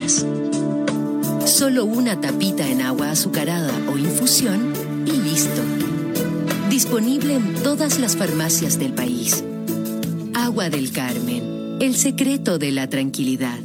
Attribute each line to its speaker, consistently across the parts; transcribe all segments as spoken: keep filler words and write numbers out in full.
Speaker 1: días. Solo una tapita en agua azucarada o infusión y listo. Disponible en todas las farmacias del país. Agua del Carmen, el secreto de la tranquilidad.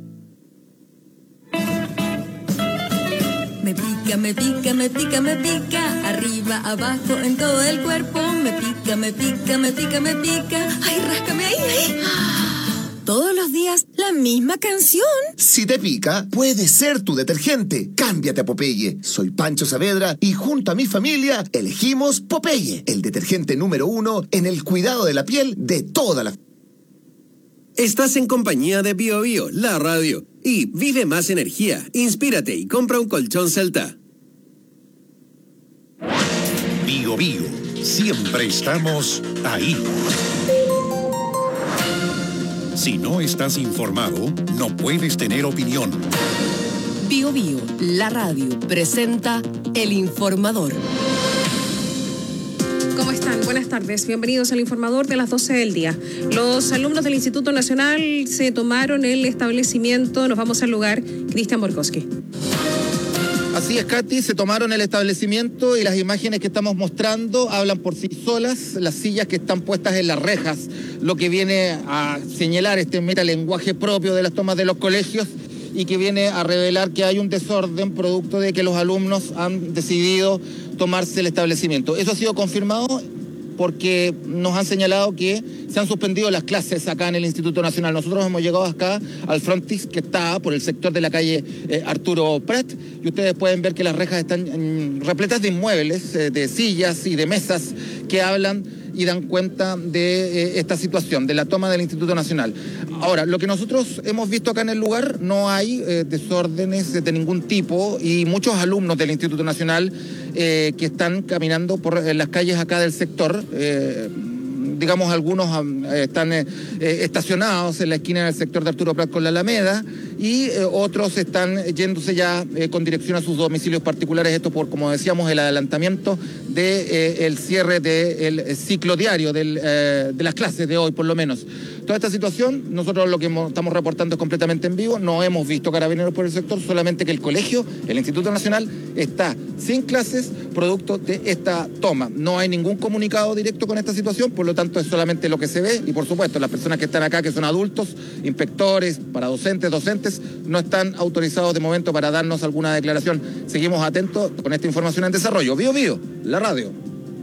Speaker 2: Me pica, me pica, me pica, me pica, arriba, abajo, en todo el cuerpo. Me pica, me pica, me pica, me pica. Ay, ráscame ahí, ahí. Todos los días la misma canción.
Speaker 3: Si te pica, puede ser tu detergente. Cámbiate a Popeye. Soy Pancho Saavedra y junto a mi familia elegimos Popeye, el detergente número uno en el cuidado de la piel de toda la...
Speaker 4: Estás en compañía de Bio Bio, la radio. Y vive más energía, inspírate y compra un colchón Celta.
Speaker 5: Bio Bio, siempre estamos ahí. Si no estás informado, no puedes tener opinión.
Speaker 6: Bio Bio, la radio, presenta El Informador.
Speaker 7: ¿Cómo están? Buenas tardes. Bienvenidos al Informador de las doce del día. Los alumnos del Instituto Nacional se tomaron el establecimiento. Nos vamos al lugar. Cristian Borkowski.
Speaker 8: Así es, Katy, se tomaron el establecimiento y las imágenes que estamos mostrando hablan por sí solas. Las sillas que están puestas en las rejas, lo que viene a señalar este metalenguaje propio de las tomas de los colegios y que viene a revelar que hay un desorden producto de que los alumnos han decidido tomarse el establecimiento. Eso ha sido confirmado porque nos han señalado que se han suspendido las clases acá en el Instituto Nacional. Nosotros hemos llegado acá al frontis que está por el sector de la calle eh, Arturo Prat y ustedes pueden ver que las rejas están mm, repletas de inmuebles, eh, de sillas y de mesas que hablan y dan cuenta de eh, esta situación, de la toma del Instituto Nacional. Ahora, lo que nosotros hemos visto acá en el lugar, no hay eh, desórdenes de ningún tipo y muchos alumnos del Instituto Nacional eh, que están caminando por eh, las calles acá del sector, eh, digamos, algunos eh, están eh, estacionados en la esquina del sector de Arturo Prat con la Alameda y eh, otros están yéndose ya eh, con dirección a sus domicilios particulares, esto por, como decíamos, el adelantamiento del cierre del ciclo diario del, eh, de las clases de hoy, por lo menos. Toda esta situación, nosotros lo que estamos reportando es completamente en vivo, no hemos visto carabineros por el sector, solamente que el colegio, el Instituto Nacional, está sin clases producto de esta toma. No hay ningún comunicado directo con esta situación, por lo tanto es solamente lo que se ve y por supuesto las personas que están acá, que son adultos, inspectores, para docentes, docentes, no están autorizados de momento para darnos alguna declaración. Seguimos atentos con esta información en desarrollo. Bio Bio, la radio.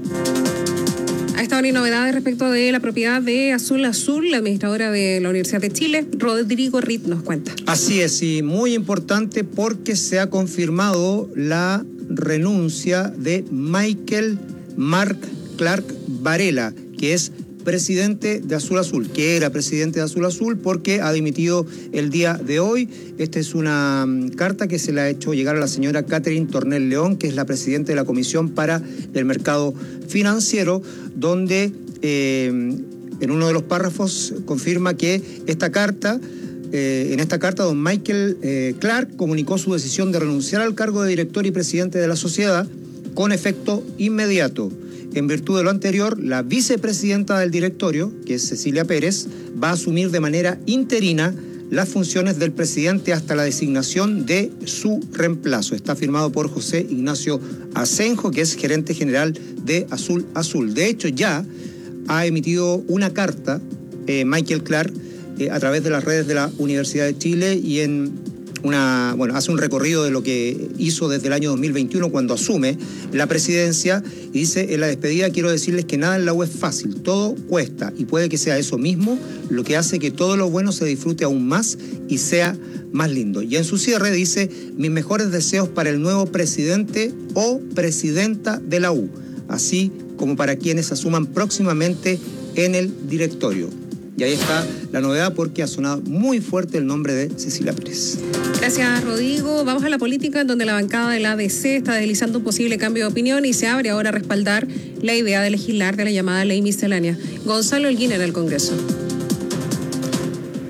Speaker 7: A esta hora hay novedades respecto de la propiedad de Azul Azul, la administradora de la Universidad de Chile. Rodrigo Ritt nos cuenta.
Speaker 9: Así es, y muy importante porque se ha confirmado la renuncia de Michael Mark Clark Varela, que es presidente de Azul Azul, que era presidente de Azul Azul porque ha dimitido el día de hoy. Esta es una um, carta que se le ha hecho llegar a la señora Catherine Tornel León, que es la presidenta de la Comisión para el Mercado Financiero, donde eh, en uno de los párrafos confirma que esta carta, eh, en esta carta don Michael eh, Clark comunicó su decisión de renunciar al cargo de director y presidente de la sociedad con efecto inmediato. En virtud de lo anterior, la vicepresidenta del directorio, que es Cecilia Pérez, va a asumir de manera interina las funciones del presidente hasta la designación de su reemplazo. Está firmado por José Ignacio Asenjo, que es gerente general de Azul Azul. De hecho, ya ha emitido una carta, eh, Michael Clark, eh, a través de las redes de la Universidad de Chile y en una, bueno, hace un recorrido de lo que hizo desde el año dos mil veintiuno cuando asume la presidencia y dice: en la despedida quiero decirles que nada en la U es fácil, todo cuesta y puede que sea eso mismo lo que hace que todo lo bueno se disfrute aún más y sea más lindo. Y en su cierre dice: mis mejores deseos para el nuevo presidente o presidenta de la U, así como para quienes asuman próximamente en el directorio. Y ahí está la novedad porque ha sonado muy fuerte el nombre de Cecilia Pérez.
Speaker 7: Gracias, Rodrigo. Vamos a la política, en donde la bancada del A D C está deslizando un posible cambio de opinión y se abre ahora a respaldar la idea de legislar de la llamada ley miscelánea. Gonzalo Elguín en el Congreso.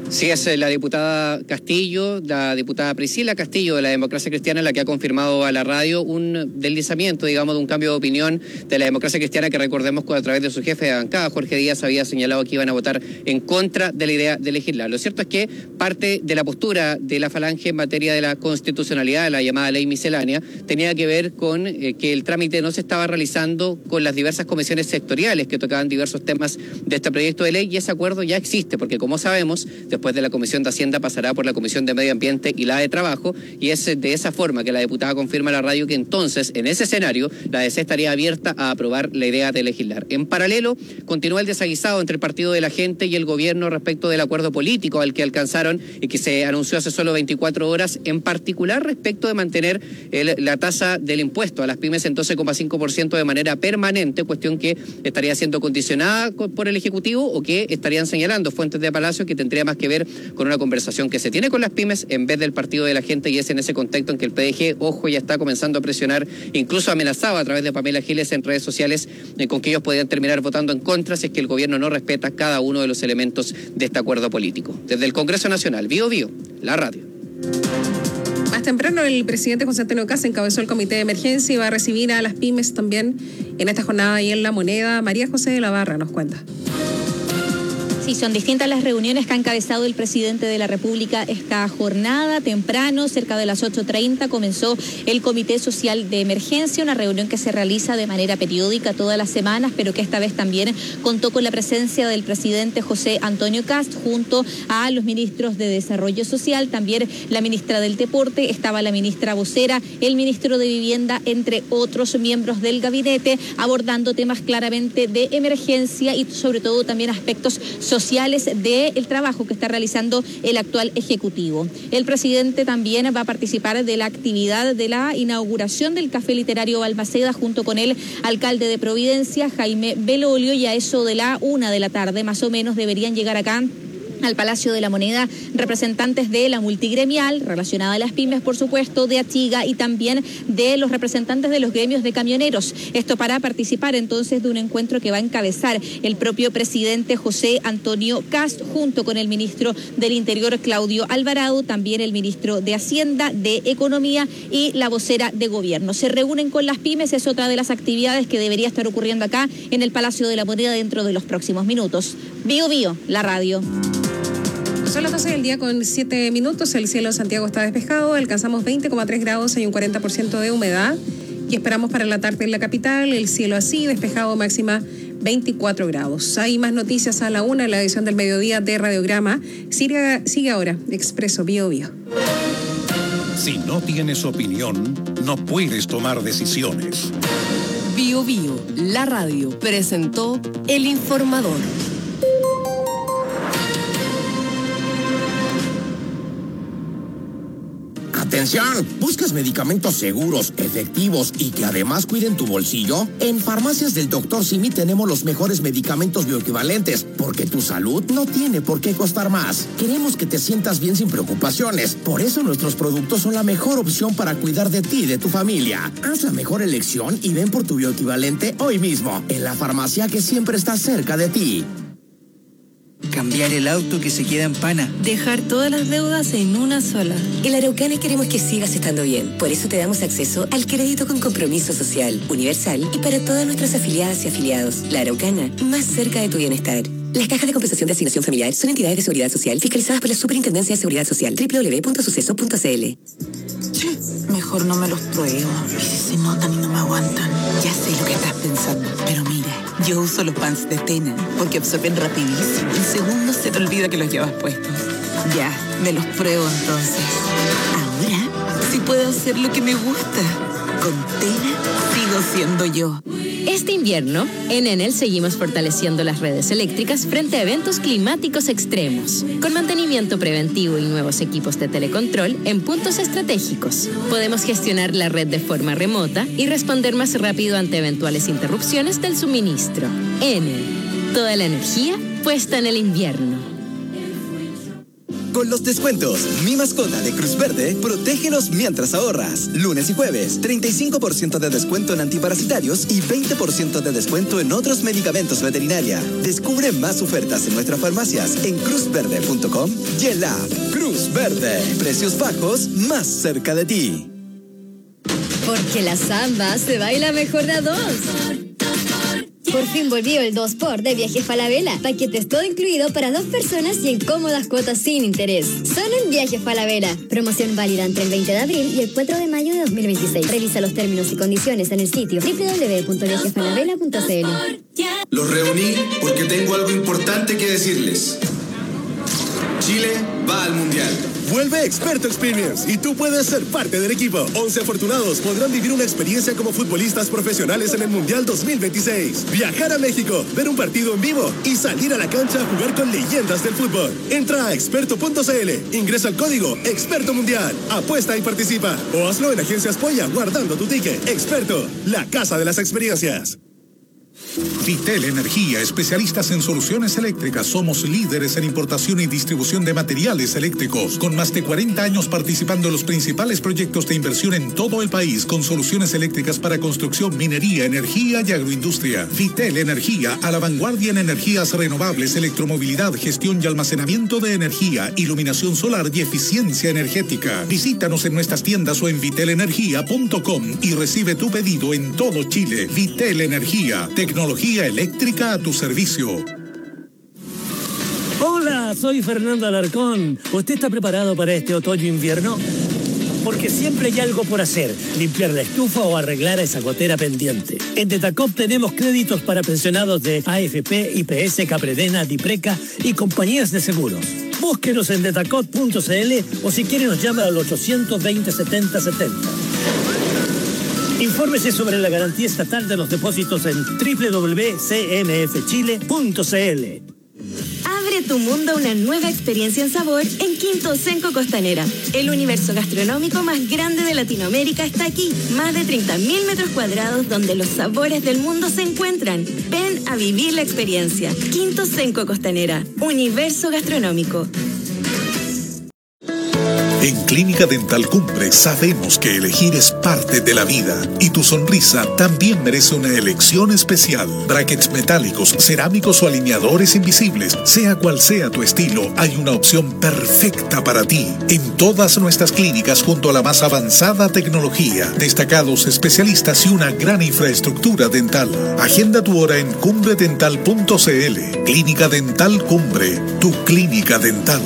Speaker 10: Sí, es la diputada Castillo, la diputada Priscila Castillo de la Democracia Cristiana, la que ha confirmado a la radio un deslizamiento, digamos, de un cambio de opinión de la Democracia Cristiana, que recordemos que a través de su jefe de bancada, Jorge Díaz, había señalado que iban a votar en contra de la idea de legislar. Lo cierto es que parte de la postura de la Falange en materia de la constitucionalidad, de la llamada ley miscelánea, tenía que ver con eh, que el trámite no se estaba realizando con las diversas comisiones sectoriales que tocaban diversos temas de este proyecto de ley, y ese acuerdo ya existe, porque como sabemos, después de la Comisión de Hacienda pasará por la Comisión de Medio Ambiente y la de Trabajo, y es de esa forma que la diputada confirma a la radio que entonces, en ese escenario, la D C estaría abierta a aprobar la idea de legislar. En paralelo, continúa el desaguisado entre el Partido de la Gente y el gobierno respecto del acuerdo político al que alcanzaron y que se anunció hace solo veinticuatro horas, en particular respecto de mantener el, la tasa del impuesto a las pymes en doce coma cinco por ciento de manera permanente, cuestión que estaría siendo condicionada por el Ejecutivo o que estarían señalando fuentes de Palacio que tendría más que ver con una conversación que se tiene con las pymes en vez del Partido de la Gente, y es en ese contexto en que el P D G, ojo, ya está comenzando a presionar, incluso amenazaba a través de Pamela Giles en redes sociales eh, con que ellos podían terminar votando en contra si es que el gobierno no respeta cada uno de los elementos de este acuerdo político. Desde el Congreso Nacional, Bío Bío, la radio.
Speaker 7: Más temprano, el presidente José Antonio Kast encabezó el comité de emergencia y va a recibir a las pymes también en esta jornada y en La Moneda. María José de la Barra nos cuenta.
Speaker 11: Sí, son distintas las reuniones que ha encabezado el presidente de la República esta jornada. Temprano, cerca de las ocho treinta, comenzó el Comité Social de Emergencia, una reunión que se realiza de manera periódica todas las semanas, pero que esta vez también contó con la presencia del presidente José Antonio Kast, junto a los ministros de Desarrollo Social, también la ministra del Deporte, estaba la ministra vocera, el ministro de Vivienda, entre otros miembros del gabinete, abordando temas claramente de emergencia y sobre todo también aspectos sociales sociales del trabajo que está realizando el actual Ejecutivo. El presidente también va a participar de la actividad de la inauguración del Café Literario Balmaceda junto con el alcalde de Providencia, Jaime Belolio, y a eso de la una de la tarde más o menos deberían llegar acá al Palacio de la Moneda representantes de la multigremial, relacionada a las pymes, por supuesto, de Achiga y también de los representantes de los gremios de camioneros. Esto para participar entonces de un encuentro que va a encabezar el propio presidente José Antonio Kast, junto con el ministro del Interior, Claudio Alvarado, también el ministro de Hacienda, de Economía y la vocera de Gobierno. Se reúnen con las pymes, es otra de las actividades que debería estar ocurriendo acá en el Palacio de la Moneda dentro de los próximos minutos. Bío Bío, la radio.
Speaker 7: Son las doce del día con siete minutos, el cielo de Santiago está despejado, alcanzamos veinte coma tres grados, hay un cuarenta por ciento de humedad y esperamos para la tarde en la capital, el cielo así despejado, máxima veinticuatro grados. Hay más noticias a la una en la edición del mediodía de Radiograma. Sigue, sigue ahora, Expreso Bío Bío.
Speaker 5: Si no tienes opinión, no puedes tomar decisiones.
Speaker 6: Bío Bío, la radio, presentó El Informador.
Speaker 12: Atención, ¿buscas medicamentos seguros, efectivos y que además cuiden tu bolsillo? En Farmacias del doctor Simi tenemos los mejores medicamentos bioequivalentes, porque tu salud no tiene por qué costar más. Queremos que te sientas bien sin preocupaciones, por eso nuestros productos son la mejor opción para cuidar de ti y de tu familia. Haz la mejor elección y ven por tu bioequivalente hoy mismo, en la farmacia que siempre está cerca de ti.
Speaker 13: Cambiar el auto que se queda en pana.
Speaker 14: Dejar todas las deudas en una sola.
Speaker 15: En la Araucana queremos que sigas estando bien. Por eso te damos acceso al crédito con compromiso social, universal y para todas nuestras afiliadas y afiliados. La Araucana, más cerca de tu bienestar. Las cajas de compensación de asignación familiar son entidades de seguridad social fiscalizadas por la Superintendencia de Seguridad Social. doble u doble u doble u punto suceso punto c l.
Speaker 14: Mejor no me los pruebo. Y si se notan y no me aguantan. Ya sé lo que estás pensando, pero mira, yo uso los pants de Tena porque absorben rapidísimo. En segundos se te olvida que los llevas puestos. Ya, me los pruebo entonces. Ahora sí puedo hacer lo que me gusta. Con Tena sigo siendo yo.
Speaker 16: Este invierno, en Enel seguimos fortaleciendo las redes eléctricas frente a eventos climáticos extremos. Con mantenimiento preventivo y nuevos equipos de telecontrol en puntos estratégicos, podemos gestionar la red de forma remota y responder más rápido ante eventuales interrupciones del suministro. Enel, toda la energía puesta en el invierno.
Speaker 17: con los descuentos. Mi mascota de Cruz Verde, protégelos mientras ahorras. Lunes y jueves, treinta y cinco por ciento de descuento en antiparasitarios y veinte por ciento de descuento en otros medicamentos veterinaria. Descubre más ofertas en nuestras farmacias en cruz verde punto com y en la app Cruz Verde. Precios bajos más cerca de ti.
Speaker 18: Porque la samba se baila mejor de a dos. Por fin volvió el dos por de Viajes Falabella. Paquetes todo incluido para dos personas y en cómodas cuotas sin interés. Solo en Viajes Falabella. Promoción válida entre el veinte de abril y el cuatro de mayo de dos mil veintiséis. Revisa los términos y condiciones en el sitio doble u doble u doble u punto viajes falabella punto c l.
Speaker 19: Los reuní porque tengo algo importante que decirles. Chile va al Mundial.
Speaker 20: Vuelve Experto Experience y tú puedes ser parte del equipo. once afortunados podrán vivir una experiencia como futbolistas profesionales en el Mundial dos mil veintiséis. Viajar a México, ver un partido en vivo y salir a la cancha a jugar con leyendas del fútbol. Entra a experto punto c l, ingresa el código Experto Mundial, apuesta y participa. O hazlo en Agencias Polla guardando tu ticket. Experto, la casa de las experiencias.
Speaker 5: Vitel Energía, especialistas en soluciones eléctricas. Somos líderes en importación y distribución de materiales eléctricos, con más de cuarenta años participando en los principales proyectos de inversión en todo el país, con soluciones eléctricas para construcción, minería, energía y agroindustria. Vitel Energía, a la vanguardia en energías renovables, electromovilidad, gestión y almacenamiento de energía, iluminación solar y eficiencia energética. Visítanos en nuestras tiendas o en vitel energía punto com y recibe tu pedido en todo Chile. Vitel Energía, tecnología eléctrica a tu servicio.
Speaker 21: Hola, soy Fernando Alarcón. ¿Usted está preparado para este otoño-invierno? Porque siempre hay algo por hacer, limpiar la estufa o arreglar esa gotera pendiente. En Detacop tenemos créditos para pensionados de A F P, I P S, Capredena, Dipreca y compañías de seguros. Búsquenos en detacop punto c l o si quiere nos llama al ochocientos veinte, setenta setenta. Infórmese sobre la garantía estatal de los depósitos en doble u doble u doble u punto c m f chile punto c l.
Speaker 22: Abre tu mundo a una nueva experiencia en sabor en Quinto Senco Costanera. El universo gastronómico más grande de Latinoamérica está aquí. Más de treinta mil metros cuadrados donde los sabores del mundo se encuentran. Ven a vivir la experiencia. Quinto Senco Costanera. Universo gastronómico.
Speaker 5: En Clínica Dental Cumbre sabemos que elegir es parte de la vida y tu sonrisa también merece una elección especial. Brackets metálicos, cerámicos o alineadores invisibles, sea cual sea tu estilo, hay una opción perfecta para ti. En todas nuestras clínicas junto a la más avanzada tecnología, destacados especialistas y una gran infraestructura dental. Agenda tu hora en cumbre dental punto c l. Clínica Dental Cumbre, tu clínica dental.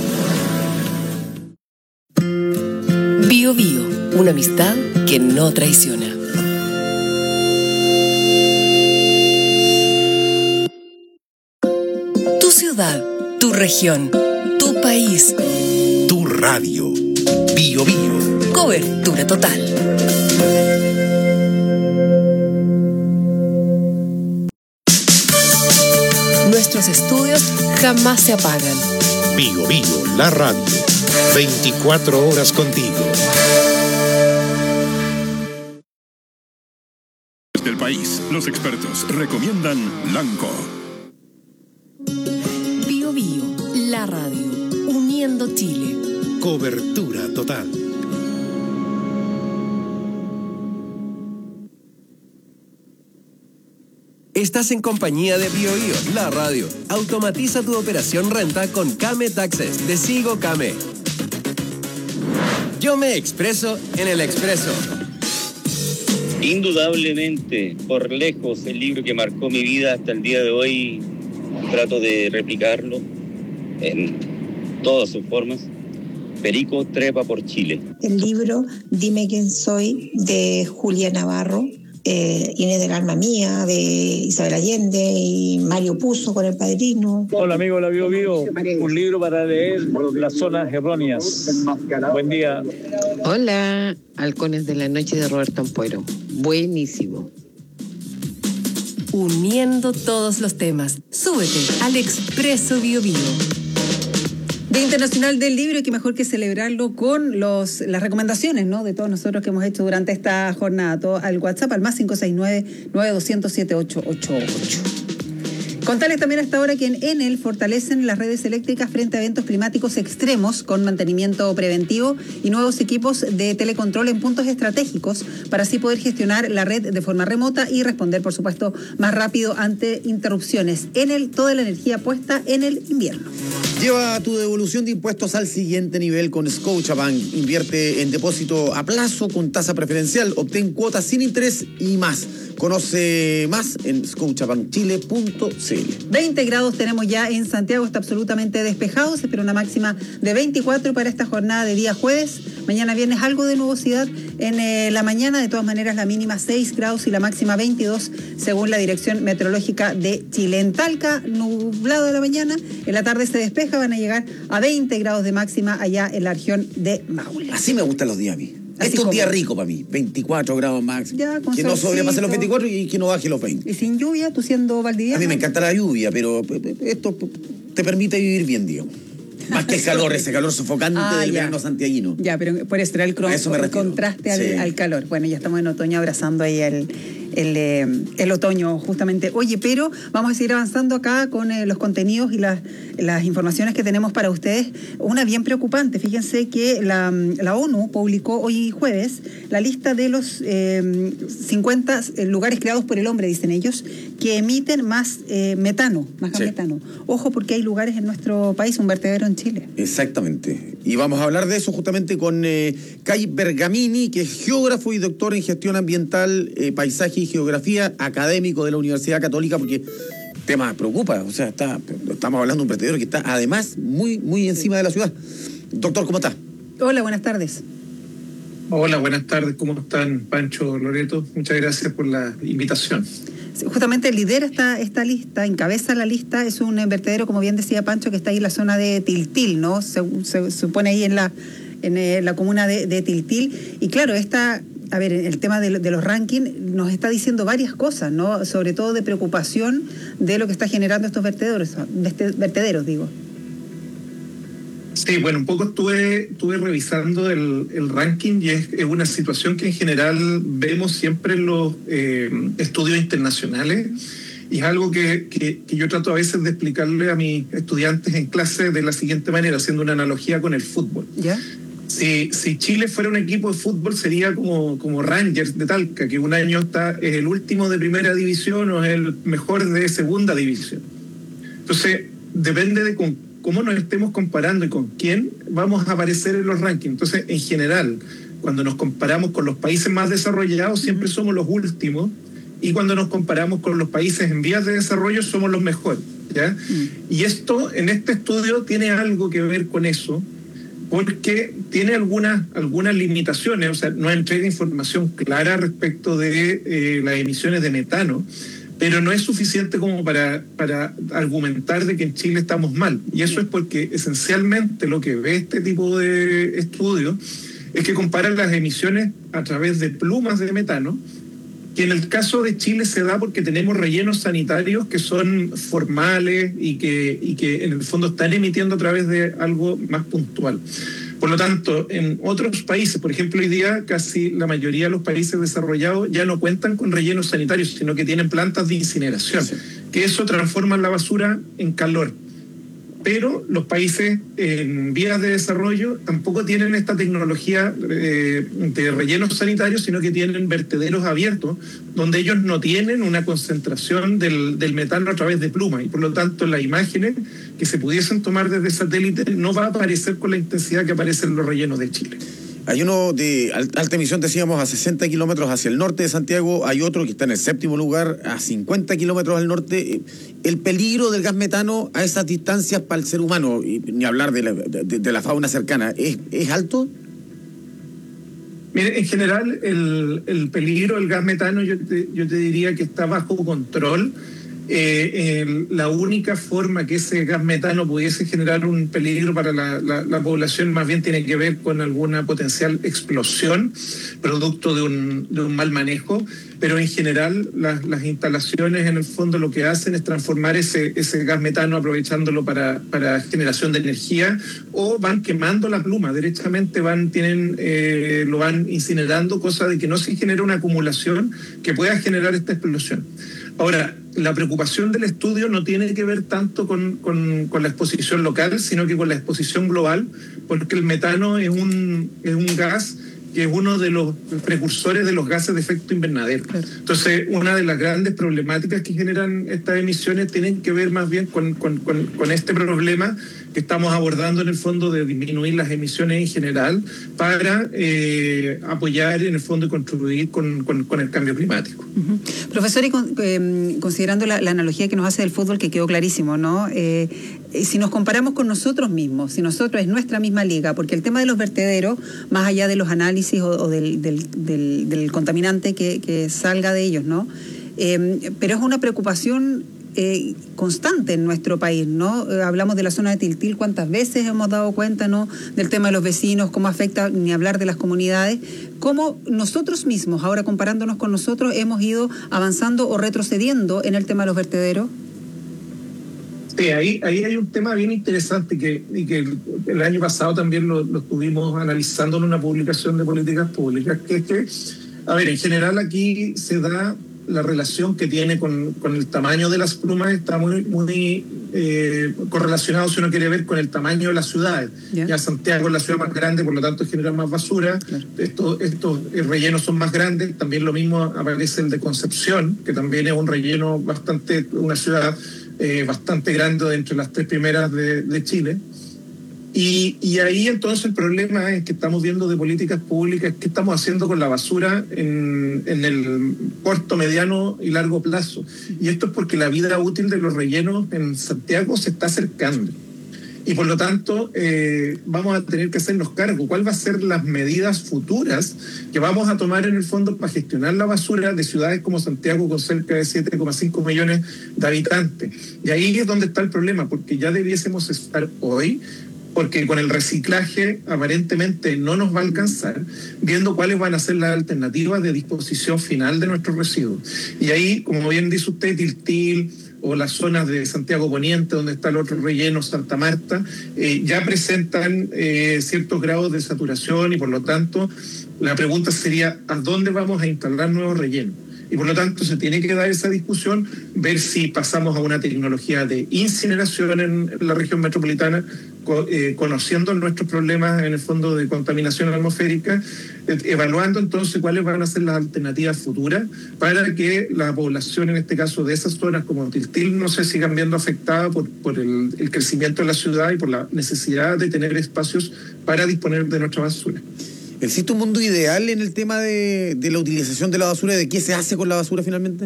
Speaker 1: Bio Bio, una amistad que no traiciona. Tu ciudad, tu región, tu país,
Speaker 5: tu radio. Bio Bio.
Speaker 1: Cobertura total. Nuestros estudios jamás se apagan.
Speaker 5: Bio Bio, la radio. veinticuatro horas contigo.
Speaker 23: Desde el país, los expertos recomiendan Blanco.
Speaker 1: Bio Bio, la radio, uniendo Chile.
Speaker 5: Cobertura total.
Speaker 4: Estás en compañía de BioBio, la radio. Automatiza tu operación renta con Kame Taxes de Sigo Kame. Yo me expreso en el expreso.
Speaker 24: Indudablemente, por lejos, el libro que marcó mi vida hasta el día de hoy, trato de replicarlo en todas sus formas. Perico trepa por Chile.
Speaker 25: El libro Dime quién soy, de Julia Navarro, eh, Inés del alma mía, de Isabel Allende y Mario Puzo con El Padrino.
Speaker 26: Hola amigo de la Bio Bio, un libro para leer Las zonas erróneas. Buen día.
Speaker 27: Hola, Halcones de la noche de Roberto Ampuero. Buenísimo.
Speaker 1: Uniendo todos los temas. Súbete al Expreso Bio Bio.
Speaker 28: Día Internacional del Libro, y qué mejor que celebrarlo con los, las recomendaciones, ¿no?, de todos nosotros que hemos hecho durante esta jornada. Todo al WhatsApp, al más cinco seis nueve, nueve dos cero cero, siete ocho ocho ocho. Contarles también hasta ahora que en Enel fortalecen las redes eléctricas frente a eventos climáticos extremos con mantenimiento preventivo y nuevos equipos de telecontrol en puntos estratégicos para así poder gestionar la red de forma remota y responder, por supuesto, más rápido ante interrupciones. Enel, toda la energía puesta en el invierno.
Speaker 2: Lleva tu devolución de impuestos al siguiente nivel con Scotiabank. Invierte en depósito a plazo con tasa preferencial, obtén cuotas sin interés y más. Conoce más en scotiabank chile punto c l.
Speaker 28: veinte grados tenemos ya en Santiago, está absolutamente despejado, se espera una máxima de veinticuatro para esta jornada de día jueves. Mañana viernes algo de nubosidad en eh, la mañana, de todas maneras la mínima seis grados y la máxima veintidós según la Dirección Meteorológica de Chile. En Talca, nublado de la mañana, en la tarde se despeja, van a llegar a veinte grados de máxima allá en la región de Maule.
Speaker 2: Así me gustan los días a mí. Este es un día rico para mí, veinticuatro grados máximo.
Speaker 28: Ya, con
Speaker 2: que no
Speaker 28: solcito.
Speaker 2: sobrepase los veinticuatro y que no baje los veinte.
Speaker 28: Y sin lluvia, tú siendo valdiviano.
Speaker 2: A mí me encanta la lluvia, pero esto te permite vivir bien, digamos. Más que el calor, ese calor sofocante ah, del verano santiaguino.
Speaker 28: Ya, pero por eso era el, cron- el contraste al, sí. al calor. Bueno, ya estamos en otoño abrazando ahí el, el, eh, el otoño, justamente. Oye, pero vamos a seguir avanzando acá con eh, los contenidos y las, las informaciones que tenemos para ustedes. Una bien preocupante. Fíjense que la, la ONU publicó hoy jueves la lista de los eh, cincuenta lugares creados por el hombre, dicen ellos, que emiten más eh, metano, más sí. metano. Ojo, porque hay lugares en nuestro país, un vertedero en Chile.
Speaker 2: Exactamente. Y vamos a hablar de eso justamente con eh, Kai Bergamini, que es geógrafo y doctor en gestión ambiental, eh, paisaje y geografía, académico de la Universidad Católica, porque el tema preocupa. O sea, está, estamos hablando de un vertedero que está además muy, muy encima de la ciudad. Doctor, ¿cómo está?
Speaker 28: Hola, buenas tardes.
Speaker 3: Hola, buenas tardes. ¿Cómo están, Pancho, Loreto? Muchas gracias por la invitación.
Speaker 28: Justamente lidera esta, esta lista, encabeza la lista, es un vertedero, como bien decía Pancho, que está ahí en la zona de Tiltil, ¿no? Se, se, se supone ahí en la, en eh, la comuna de, de Tiltil. Y claro, esta, a ver, el tema de, de los rankings nos está diciendo varias cosas, ¿no? Sobre todo de preocupación de lo que está generando estos vertederos, vertederos, digo.
Speaker 3: Sí, bueno, un poco estuve, estuve revisando el, el ranking y es, es una situación que en general vemos siempre en los eh, estudios internacionales y es algo que, que, que yo trato a veces de explicarle a mis estudiantes en clase de la siguiente manera, haciendo una analogía con el fútbol.
Speaker 28: ¿Ya?
Speaker 3: Si, si Chile fuera un equipo de fútbol sería como, como Rangers de Talca, que un año está, es el último de primera división o es el mejor de segunda división. Entonces, depende de con cómo nos estemos comparando y con quién vamos a aparecer en los rankings. Entonces, en general, cuando nos comparamos con los países más desarrollados, siempre somos los últimos, y cuando nos comparamos con los países en vías de desarrollo, somos los mejores, ¿ya? Mm. Y esto, en este estudio, tiene algo que ver con eso, porque tiene algunas, algunas limitaciones, o sea, no entrega información clara respecto de eh, las emisiones de metano, pero no es suficiente como para, para argumentar de que en Chile estamos mal. Y eso es porque esencialmente lo que ve este tipo de estudios es que comparan las emisiones a través de plumas de metano, que en el caso de Chile se da porque tenemos rellenos sanitarios que son formales y que, y que en el fondo están emitiendo a través de algo más puntual. Por lo tanto, en otros países, por ejemplo, hoy día casi la mayoría de los países desarrollados ya no cuentan con rellenos sanitarios, sino que tienen plantas de incineración, sí. que eso transforma la basura en calor. Pero los países en vías de desarrollo tampoco tienen esta tecnología eh, de rellenos sanitarios, sino que tienen vertederos abiertos, donde ellos no tienen una concentración del, del metano a través de plumas, y por lo tanto las imágenes que se pudiesen tomar desde satélite no va a aparecer con la intensidad que aparece en los rellenos de Chile.
Speaker 2: Hay uno de alta emisión, decíamos, a sesenta kilómetros hacia el norte de Santiago. Hay otro que está en el séptimo lugar, a cincuenta kilómetros al norte. El peligro del gas metano a esas distancias para el ser humano, y ni hablar de la, de, de la fauna cercana, ¿es, es alto?
Speaker 3: Mire, en general, el, el peligro del gas metano yo te, yo te diría que está bajo control. Eh, eh, la única forma que ese gas metano pudiese generar un peligro para la, la, la población más bien tiene que ver con alguna potencial explosión producto de un, de un mal manejo, pero en general las, las instalaciones en el fondo lo que hacen es transformar ese, ese gas metano aprovechándolo para, para generación de energía, o van quemando la pluma, derechamente van, tienen, eh, lo van incinerando, cosa de que no se genere una acumulación que pueda generar esta explosión. Ahora, la preocupación del estudio no tiene que ver tanto con, con, con la exposición local, sino que con la exposición global, porque el metano es un, es un gas que es uno de los precursores de los gases de efecto invernadero. Claro. Entonces, una de las grandes problemáticas que generan estas emisiones tienen que ver más bien con, con, con, con este problema que estamos abordando en el fondo de disminuir las emisiones en general para eh, apoyar en el fondo y contribuir con, con, con el cambio climático.
Speaker 28: Uh-huh. Profesor, y con, eh, considerando la, la analogía que nos hace del fútbol, que quedó clarísimo, ¿no? Eh, si nos comparamos con nosotros mismos, si nosotros es nuestra misma liga, porque el tema de los vertederos, más allá de los análisis o, o del, del, del, del contaminante que, que salga de ellos, ¿no? Eh, pero es una preocupación Eh, constante en nuestro país, ¿no? Eh, hablamos de la zona de Tiltil, cuántas veces hemos dado cuenta, ¿no? Del tema de los vecinos, cómo afecta, ni hablar de las comunidades, cómo nosotros mismos, ahora comparándonos con nosotros, hemos ido avanzando o retrocediendo en el tema de los vertederos.
Speaker 3: Sí, ahí, ahí hay un tema bien interesante que, y que el, el año pasado también lo, lo estuvimos analizando en una publicación de políticas públicas, que es que, a ver, en general aquí se da la relación que tiene con, con el tamaño de las plumas, está muy, muy eh, correlacionado, si uno quiere ver, con el tamaño de las ciudades. Yeah. Ya Santiago es la ciudad más grande, por lo tanto genera más basura. Claro. Estos, estos rellenos son más grandes. También lo mismo aparece el de Concepción, que también es un relleno bastante, una ciudad eh, bastante grande entre las tres primeras de, de Chile. Y, y ahí entonces el problema es que estamos viendo de políticas públicas qué estamos haciendo con la basura en, en el corto, mediano y largo plazo. Y esto es porque la vida útil de los rellenos en Santiago se está acercando. Y por lo tanto eh, vamos a tener que hacernos cargo. ¿Cuál va a ser las medidas futuras que vamos a tomar en el fondo para gestionar la basura de ciudades como Santiago con cerca de siete coma cinco millones de habitantes? Y ahí es donde está el problema, porque ya debiésemos estar hoy, porque con el reciclaje aparentemente no nos va a alcanzar, viendo cuáles van a ser las alternativas de disposición final de nuestros residuos. Y ahí, como bien dice usted, Tiltil o las zonas de Santiago Poniente, donde está el otro relleno, Santa Marta, eh, ya presentan eh, ciertos grados de saturación y por lo tanto la pregunta sería, ¿a dónde vamos a instalar nuevos rellenos? Y por lo tanto se tiene que dar esa discusión, ver si pasamos a una tecnología de incineración en la región metropolitana, co eh, conociendo nuestros problemas en el fondo de contaminación atmosférica, eh, evaluando entonces cuáles van a ser las alternativas futuras para que la población, en este caso de esas zonas como Tiltil, no se sigan viendo afectada por, por el, el crecimiento de la ciudad y por la necesidad de tener espacios para disponer de nuestra basura.
Speaker 2: ¿Existe un mundo ideal en el tema de, de la utilización de la basura? ¿De qué se hace con la basura finalmente?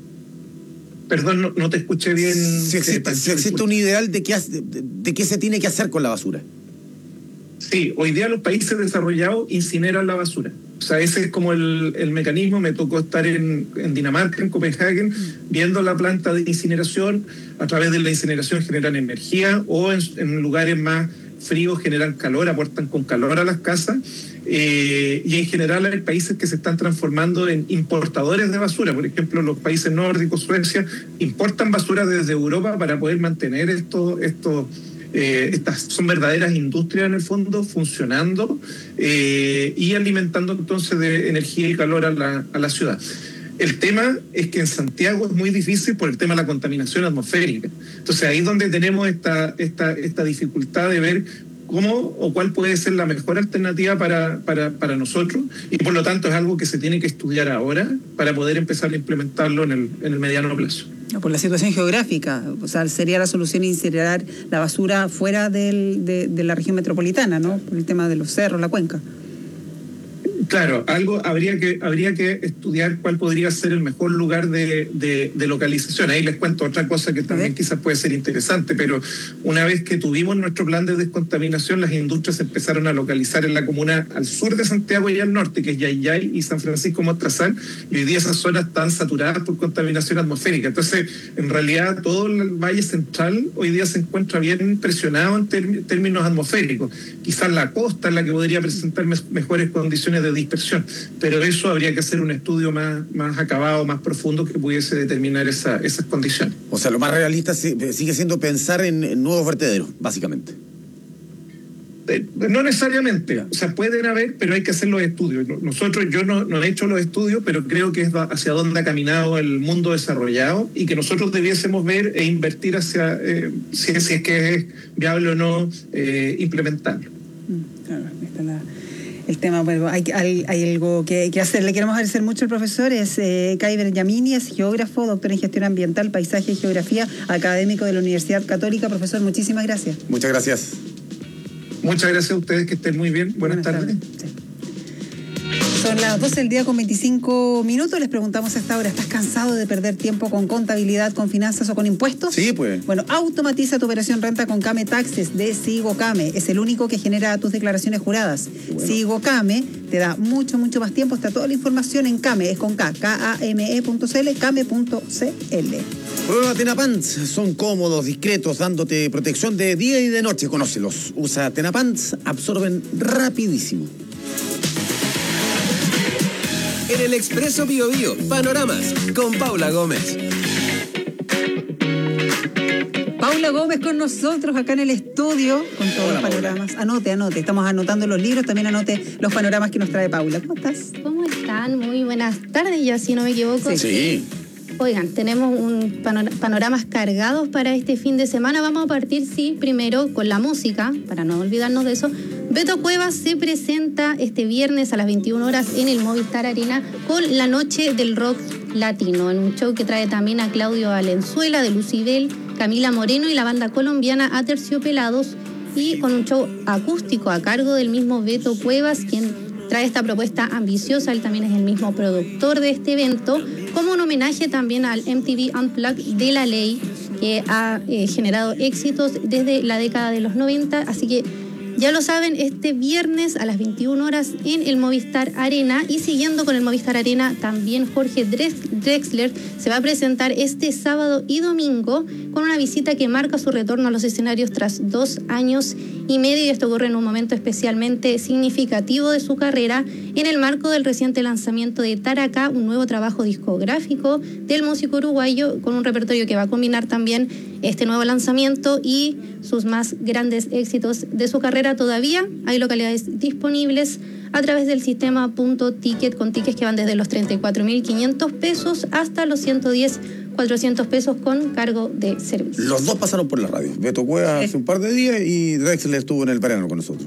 Speaker 3: Perdón, no, no te escuché bien.
Speaker 2: Si existe, si existe un ideal de qué, de, de qué se tiene que hacer con la basura.
Speaker 3: Sí, hoy día los países desarrollados incineran la basura. O sea, ese es como el, el mecanismo. Me tocó estar en, en Dinamarca, en Copenhague, viendo la planta de incineración. A través de la incineración generan energía o en, en lugares más fríos generan calor, aportan con calor a las casas. Eh, y en general hay países que se están transformando en importadores de basura. Por ejemplo, los países nórdicos, Suecia, importan basura desde Europa para poder mantener esto, esto, eh, estas son verdaderas industrias en el fondo funcionando eh, y alimentando entonces de energía y calor a la, a la ciudad. El tema es que en Santiago es muy difícil por el tema de la contaminación atmosférica. Entonces ahí es donde tenemos esta, esta, esta dificultad de ver cómo o cuál puede ser la mejor alternativa para, para, para nosotros, y por lo tanto es algo que se tiene que estudiar ahora para poder empezar a implementarlo en el, en el mediano plazo.
Speaker 28: Por la situación geográfica, o sea, sería la solución incinerar la basura fuera del, de, de la región metropolitana, ¿no? Por el tema de los cerros, la cuenca.
Speaker 3: Claro, algo habría que habría que estudiar cuál podría ser el mejor lugar de, de, de localización. Ahí les cuento otra cosa que también quizás puede ser interesante, pero una vez que tuvimos nuestro plan de descontaminación, las industrias empezaron a localizar en la comuna al sur de Santiago y al norte, que es Yayay y San Francisco Mostrazal, y hoy día esas zonas están saturadas por contaminación atmosférica. Entonces, en realidad, todo el Valle Central hoy día se encuentra bien presionado en term- términos atmosféricos. Quizás la costa es la que podría presentar me- mejores condiciones de dispersión, pero eso habría que hacer un estudio más, más acabado, más profundo, que pudiese determinar esa, esas condiciones.
Speaker 2: O sea, lo más realista sigue siendo pensar en, en nuevos vertederos, básicamente.
Speaker 3: Eh, no necesariamente, o sea, pueden haber, pero hay que hacer los estudios. Nosotros, yo no, no he hecho los estudios, pero creo que es hacia dónde ha caminado el mundo desarrollado y que nosotros debiésemos ver e invertir hacia eh, si, si es que es viable o no eh, implementarlo.
Speaker 28: Claro, está la... El tema, bueno, hay, hay, hay algo que, que hacer. Le queremos agradecer mucho al profesor. Es eh, Kai Bergamini, es geógrafo, doctor en gestión ambiental, paisaje y geografía, académico de la Universidad Católica. Profesor, muchísimas gracias.
Speaker 2: Muchas gracias.
Speaker 3: Muchas gracias a ustedes, que estén muy bien. Buenas, Buenas tardes. tardes. Sí.
Speaker 28: Son las doce del día con veinticinco minutos. Les preguntamos a esta hora, ¿estás cansado de perder tiempo con contabilidad, con finanzas o con impuestos?
Speaker 2: Sí, pues.
Speaker 28: Bueno, automatiza tu operación renta con Came Taxes de SigoCame. Es el único que genera tus declaraciones juradas. Bueno. SigoCame te da mucho, mucho más tiempo. Está toda la información en Came, es con K, K A M E punto C L, Came punto C L.
Speaker 2: Prueba Tenapants, son cómodos, discretos, dándote protección de día y de noche. Conócelos. Usa Tenapants, absorben rapidísimo.
Speaker 4: En el Expreso Bio Bio, Panoramas, con Paula Gómez.
Speaker 28: Paula Gómez con nosotros acá en el estudio, con todos Hola, los panoramas. Paula. Anote, anote, estamos anotando los libros, también anote los panoramas que nos trae Paula. ¿Cómo estás?
Speaker 6: ¿Cómo están? Muy buenas tardes, ya si no me equivoco.
Speaker 2: Sí. sí.
Speaker 6: Oigan, tenemos un panor- panoramas cargados para este fin de semana. Vamos a partir, sí, primero con la música, para no olvidarnos de eso. Beto Cuevas se presenta este viernes a las veintiuna horas en el Movistar Arena con la Noche del Rock Latino, en un show que trae también a Claudio Valenzuela de Lucibel, Camila Moreno y la banda colombiana Aterciopelados, y con un show acústico a cargo del mismo Beto Cuevas, quien trae esta propuesta ambiciosa. Él también es el mismo productor de este evento, como un homenaje también al M T V Unplugged de La Ley, que ha eh, generado éxitos desde la década de los noventa. Así que ya lo saben, este viernes a las veintiuna horas en el Movistar Arena. Y siguiendo con el Movistar Arena, también Jorge Drexler se va a presentar este sábado y domingo con una visita que marca su retorno a los escenarios tras dos años y medio. Y esto ocurre en un momento especialmente significativo de su carrera, en el marco del reciente lanzamiento de Taraka, un nuevo trabajo discográfico del músico uruguayo, con un repertorio que va a combinar también este nuevo lanzamiento y sus más grandes éxitos de su carrera. Todavía hay localidades disponibles a través del sistema Punto Ticket, con tickets que van desde los treinta y cuatro mil quinientos pesos hasta los ciento diez, cuatrocientos pesos con cargo de servicio.
Speaker 2: Los dos pasaron por la radio. Beto Cuevas ¿Eh? hace un par de días y Drexler estuvo en el verano con nosotros.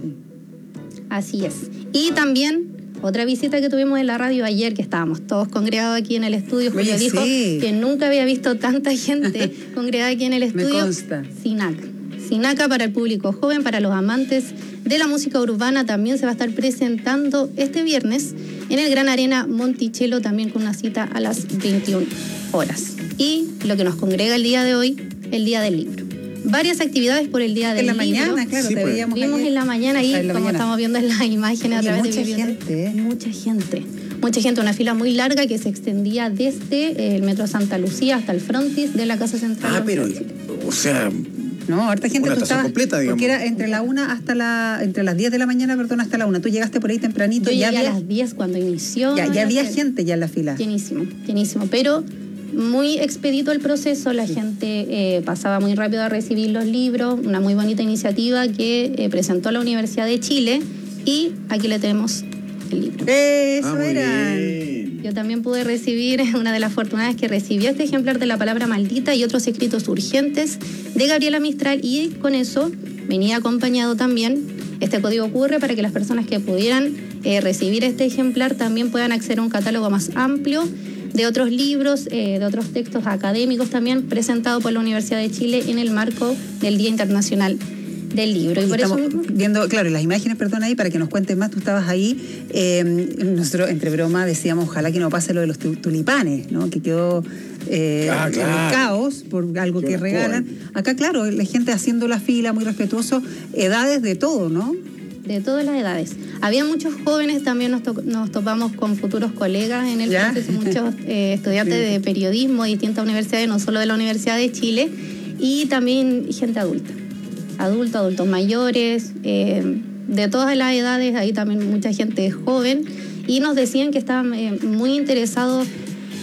Speaker 6: Así es. Y también otra visita que tuvimos en la radio ayer, que estábamos todos congregados aquí en el estudio. Julio Oye, dijo sí. que nunca había visto tanta gente congregada aquí en el estudio.
Speaker 28: Me consta.
Speaker 6: Sinaca. Sinaca para el público joven, para los amantes de la música urbana. También se va a estar presentando este viernes en el Gran Arena Monticello, también con una cita a las veintiuna horas. Y lo que nos congrega el día de hoy, el Día del Libro. Varias actividades por el Día del Libro.
Speaker 28: En la mañana, claro,
Speaker 6: sí,
Speaker 28: te
Speaker 6: pues.
Speaker 28: veíamos
Speaker 6: Vimos
Speaker 28: ayer.
Speaker 6: en la mañana ahí, la como mañana. Estamos viendo en las imágenes.
Speaker 28: Oye,
Speaker 6: a través
Speaker 28: mucha
Speaker 6: de
Speaker 28: gente, ¿eh?
Speaker 6: Mucha gente. Mucha gente, una fila muy larga que se extendía desde el Metro Santa Lucía hasta el frontis de la Casa Central.
Speaker 2: Ah, pero, o sea...
Speaker 28: No, harta gente.
Speaker 2: Una
Speaker 28: tú
Speaker 2: estación
Speaker 28: estabas,
Speaker 2: completa, digamos.
Speaker 28: Porque era entre la una hasta la... Entre las diez de la mañana, perdón, hasta la una. Tú llegaste por ahí tempranito.
Speaker 6: Yo
Speaker 28: ya
Speaker 6: llegué
Speaker 28: había,
Speaker 6: a las diez cuando inició.
Speaker 28: Ya, ya había
Speaker 6: la,
Speaker 28: gente ya en la fila.
Speaker 6: Llenísimo, llenísimo. Pero muy expedito el proceso. La sí. gente eh, pasaba muy rápido a recibir los libros. Una muy bonita iniciativa que eh, presentó la Universidad de Chile. Y aquí le tenemos el libro.
Speaker 28: Eso
Speaker 2: ah,
Speaker 28: era.
Speaker 6: Yo también pude recibir, una de las afortunadas que recibió este ejemplar de La Palabra Maldita y otros escritos urgentes de Gabriela Mistral, y con eso venía acompañado también este código Q R para que las personas que pudieran eh, recibir este ejemplar también puedan acceder a un catálogo más amplio de otros libros, eh, de otros textos académicos también presentados por la Universidad de Chile en el marco del Día Internacional del Libro. Y, y por
Speaker 28: estamos
Speaker 6: eso mismo...
Speaker 28: viendo, claro, las imágenes, perdón, ahí, para que nos cuentes más, tú estabas ahí, eh, nosotros entre broma decíamos, ojalá que no pase lo de los tulipanes, ¿no? Que quedó eh,
Speaker 2: ah, claro.
Speaker 28: caos por algo Qué que regalan. Joven. Acá, claro, la gente haciendo la fila, muy respetuoso, edades de todo, ¿no?
Speaker 6: De todas las edades. Había muchos jóvenes, también nos, to- nos topamos con futuros colegas en el
Speaker 28: ¿Ya?
Speaker 6: proceso, muchos eh, estudiantes sí. de periodismo de distintas universidades, no solo de la Universidad de Chile, y también gente adulta. Adultos, adultos mayores, eh, de todas las edades, ahí también mucha gente joven, y nos decían que estaban eh, muy interesados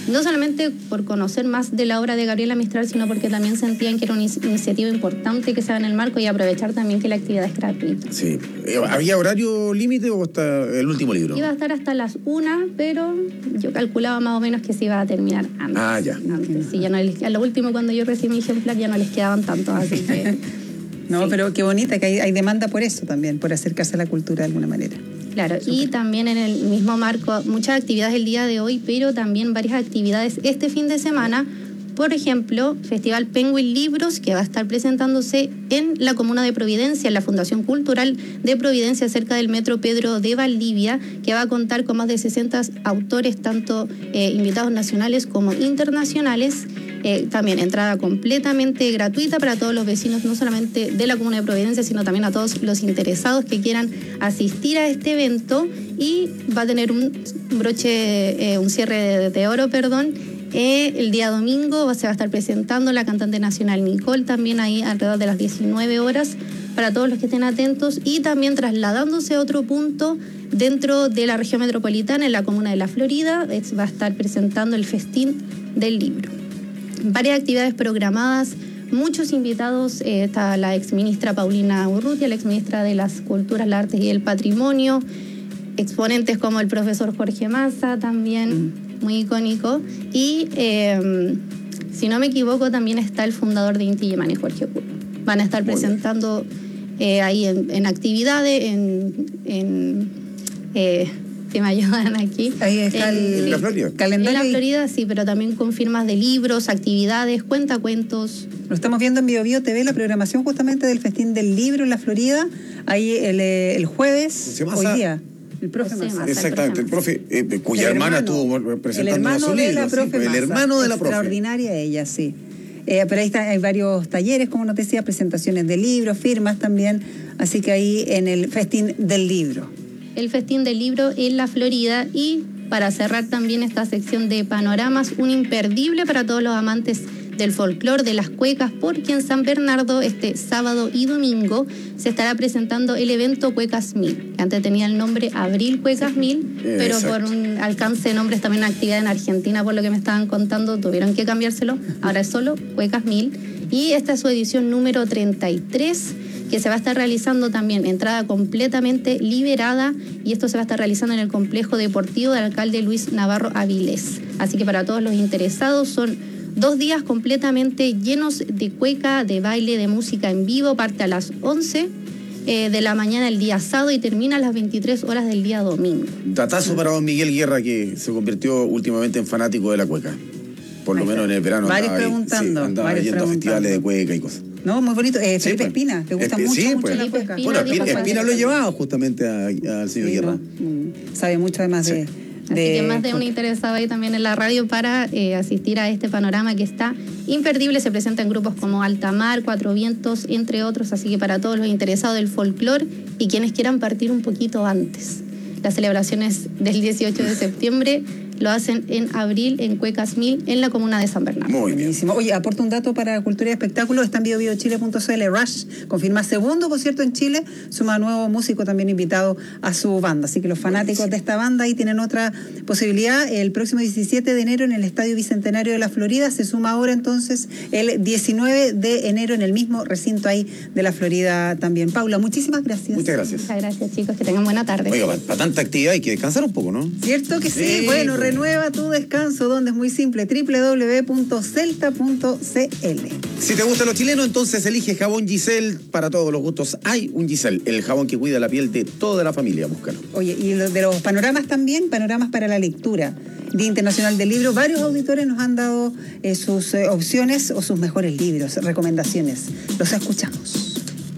Speaker 6: no solamente por conocer más de la obra de Gabriela Mistral, sino porque también sentían que era una iniciativa importante que se haga en el marco y aprovechar también que la actividad es gratuita.
Speaker 2: Sí. ¿Había horario límite o hasta el último libro?
Speaker 6: Iba a estar hasta las una, pero yo calculaba más o menos que se iba a terminar antes.
Speaker 2: Ah, ya.
Speaker 6: Antes. Sí, ya no les, a lo último, cuando yo recibí mi ejemplar, ya no les quedaban tantos, así que...
Speaker 28: No,
Speaker 6: sí.
Speaker 28: Pero qué bonita, que hay, hay demanda por eso también, por acercarse a la cultura de alguna manera.
Speaker 6: Claro, Super. Y también en el mismo marco, muchas actividades el día de hoy, pero también varias actividades este fin de semana. Por ejemplo, Festival Penguin Libros, que va a estar presentándose en la comuna de Providencia, en la Fundación Cultural de Providencia, cerca del Metro Pedro de Valdivia, que va a contar con más de sesenta autores, tanto eh, invitados nacionales como internacionales. Eh, también entrada completamente gratuita para todos los vecinos, no solamente de la comuna de Providencia, sino también a todos los interesados que quieran asistir a este evento. Y va a tener un broche, eh, un cierre de, de oro, perdón, eh, el día domingo se va a estar presentando la cantante nacional Nicole, también ahí alrededor de las diecinueve horas, para todos los que estén atentos. Y también trasladándose a otro punto dentro de la región metropolitana, en la comuna de La Florida, va a estar presentando el Festín del Libro. Varias actividades programadas, muchos invitados, eh, está la exministra Paulina Urrutia, la exministra de las Culturas, las Artes y el Patrimonio, exponentes como el profesor Jorge Massa, también mm. muy icónico, y eh, si no me equivoco también está el fundador de Inti Illimani, Jorge Curro. Van a estar muy presentando eh, ahí en, en actividades, en... en eh, que me ayudan aquí.
Speaker 28: Ahí está el,
Speaker 2: ¿En la Florida?
Speaker 28: Calendario.
Speaker 6: En la Florida, sí, pero también con firmas de libros, actividades, cuentacuentos.
Speaker 28: Lo estamos viendo en Bio Bio T V, la programación justamente del Festín del Libro en la Florida. Ahí el, el jueves, hoy día. El profe Massa.
Speaker 2: Exactamente, el profe, eh, cuya el hermana hermano, estuvo presentando a su libro.
Speaker 28: Sí, pues,
Speaker 2: el hermano de la profe.
Speaker 28: Extraordinaria ella, sí. Eh, pero ahí está, hay varios talleres, como nos decía, presentaciones de libros, firmas también. Así que ahí en el Festín del Libro.
Speaker 6: El Festín del Libro en la Florida. Y para cerrar también esta sección de panoramas, un imperdible para todos los amantes del folclore, de las cuecas, porque en San Bernardo este sábado y domingo se estará presentando el evento Cuecas Mil. Antes tenía el nombre Abril Cuecas Mil, eh, pero exacto. por un alcance de nombres también una actividad en Argentina, por lo que me estaban contando, tuvieron que cambiárselo. Ahora es solo Cuecas Mil. Y esta es su edición número treinta y tres, que se va a estar realizando también entrada completamente liberada, y esto se va a estar realizando en el complejo deportivo del alcalde Luis Navarro Avilés. Así que para todos los interesados son dos días completamente llenos de cueca, de baile, de música en vivo. Parte a las once eh, de la mañana el día sábado y termina a las veintitrés horas del día domingo.
Speaker 2: Datazo para don Miguel Guerra, que se convirtió últimamente en fanático de la cueca. Por lo menos en el verano
Speaker 28: varios
Speaker 2: andaba,
Speaker 28: preguntando,
Speaker 2: ahí, sí, andaba
Speaker 28: varios
Speaker 2: yendo a festivales de cueca y cosas.
Speaker 28: No, muy bonito. Eh, Felipe
Speaker 2: sí, pues.
Speaker 28: Espina, ¿te gusta
Speaker 2: Esp
Speaker 28: mucho,
Speaker 2: sí,
Speaker 28: mucho
Speaker 2: pues.
Speaker 28: la cueca?
Speaker 2: Bueno, Espina, Espina lo llevaba justamente al señor sí, Guerra.
Speaker 28: No, sabe mucho además sí. de...
Speaker 6: Así
Speaker 28: de...
Speaker 6: que más de uno interesado ahí también en la radio para eh, asistir a este panorama que está imperdible. Se presenta en grupos como Altamar, Cuatro Vientos, entre otros. Así que para todos los interesados del folclore y quienes quieran partir un poquito antes. Las celebraciones del dieciocho de septiembre lo hacen en abril en Cuecas Mil, en la comuna de San Bernardo.
Speaker 28: Muy buenísimo. Oye, aporta un dato para Cultura y Espectáculo. Está en bio bio chile punto c l. Rush confirma segundo concierto en Chile. Suma nuevo músico también invitado a su banda. Así que los fanáticos buenísimo. de esta banda ahí tienen otra posibilidad. El próximo diecisiete de enero en el Estadio Bicentenario de la Florida. Se suma ahora entonces el diecinueve de enero en el mismo recinto ahí de la Florida también. Paula, muchísimas gracias.
Speaker 2: Muchas gracias.
Speaker 6: Muchas gracias, chicos. Que tengan buena tarde.
Speaker 2: Oiga, para, para tanta actividad hay que descansar un poco, ¿no?
Speaker 28: ¿Cierto que sí? sí bueno, pues. Renueva tu descanso, donde es muy simple, doble u doble u doble u punto celta punto c l.
Speaker 2: Si te gusta lo chileno, entonces elige jabón Giselle. Para todos los gustos hay un Giselle, el jabón que cuida la piel de toda la familia. Búscalo.
Speaker 28: Oye, y de los panoramas también, panoramas para la lectura. Día Internacional del Libro, varios auditores nos han dado eh, sus eh, opciones o sus mejores libros, recomendaciones. Los escuchamos.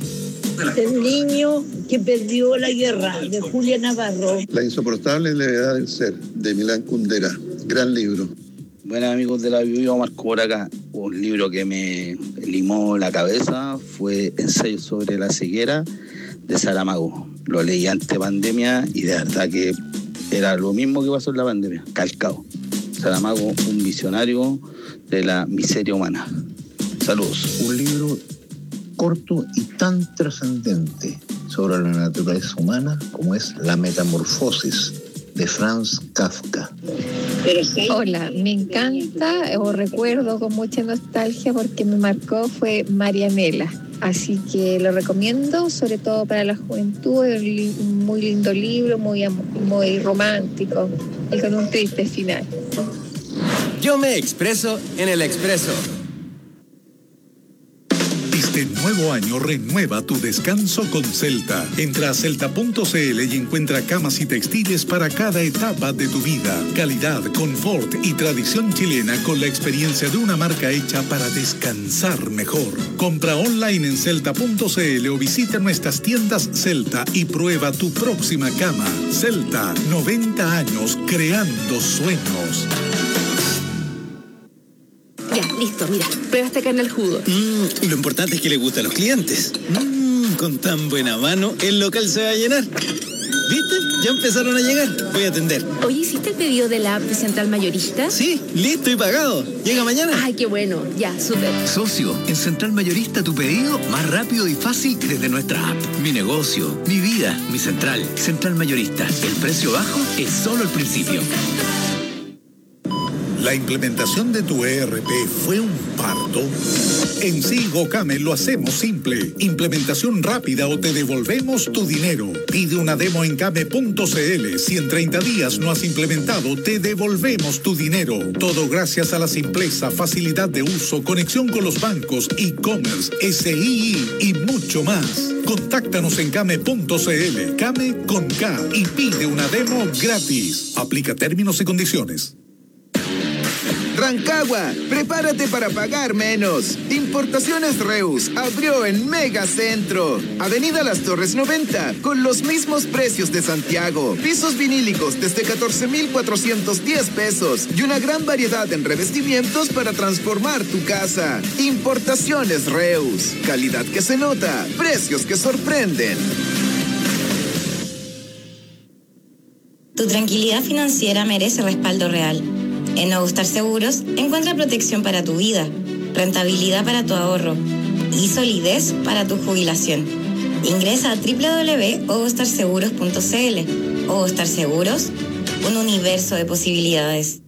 Speaker 7: El niño que perdió la guerra, de Julia Navarro.
Speaker 8: La insoportable levedad del ser, de Milán Kundera. Gran libro.
Speaker 9: Buenas amigos de la Bio, Marco por acá. Un libro que me limó la cabeza fue Ensayo sobre la ceguera de Saramago. Lo leí ante pandemia y de verdad que era lo mismo que pasó en la pandemia, calcado. Saramago, un visionario de la miseria humana. Saludos.
Speaker 10: Un libro corto y tan trascendente sobre la naturaleza humana como es La Metamorfosis de Franz Kafka.
Speaker 27: Hola, me encanta o recuerdo con mucha nostalgia porque me marcó fue Marianela. Así que lo recomiendo, sobre todo para la juventud. Es un muy lindo libro, muy, muy romántico y con un triste final.
Speaker 11: Yo me expreso en el Expreso.
Speaker 5: Este nuevo año renueva tu descanso con Celta. Entra a celta punto c l y encuentra camas y textiles para cada etapa de tu vida. Calidad, confort y tradición chilena con la experiencia de una marca hecha para descansar mejor. Compra online en celta punto c l o visita nuestras tiendas Celta y prueba tu próxima cama. Celta, noventa años creando sueños.
Speaker 12: Ya, listo, mira, prueba esta carne al jugo.
Speaker 13: Mm, lo importante es que le gusta a los clientes. Mm, con tan buena mano, el local se va a llenar. ¿Viste? Ya empezaron a llegar. Voy a atender.
Speaker 12: Oye, ¿hiciste el pedido de la app de Central Mayorista?
Speaker 13: Sí, listo y pagado. ¿Llega mañana?
Speaker 12: Ay, qué bueno. Ya, súper.
Speaker 14: Socio, en Central Mayorista tu pedido más rápido y fácil desde nuestra app. Mi negocio, mi vida, mi central. Central Mayorista. El precio bajo es solo el principio.
Speaker 5: ¿La implementación de tu E R P fue un parto? En Silgocame lo hacemos simple. Implementación rápida o te devolvemos tu dinero. Pide una demo en came punto c l. Si en treinta días no has implementado, te devolvemos tu dinero. Todo gracias a la simpleza, facilidad de uso, conexión con los bancos, e-commerce, S I I y mucho más. Contáctanos en came punto c l. Came con K y pide una demo gratis. Aplica términos y condiciones.
Speaker 15: Rancagua, prepárate para pagar menos. Importaciones Reus abrió en Megacentro. Avenida Las Torres noventa, con los mismos precios de Santiago. Pisos vinílicos desde catorce mil cuatrocientos diez pesos y una gran variedad en revestimientos para transformar tu casa. Importaciones Reus. Calidad que se nota, precios que sorprenden.
Speaker 16: Tu tranquilidad financiera merece respaldo real. En Ogustar Seguros, encuentra protección para tu vida, rentabilidad para tu ahorro y solidez para tu jubilación. Ingresa a doble u doble u doble u punto ogustar seguros punto c l. Ogustar Seguros, un universo de posibilidades.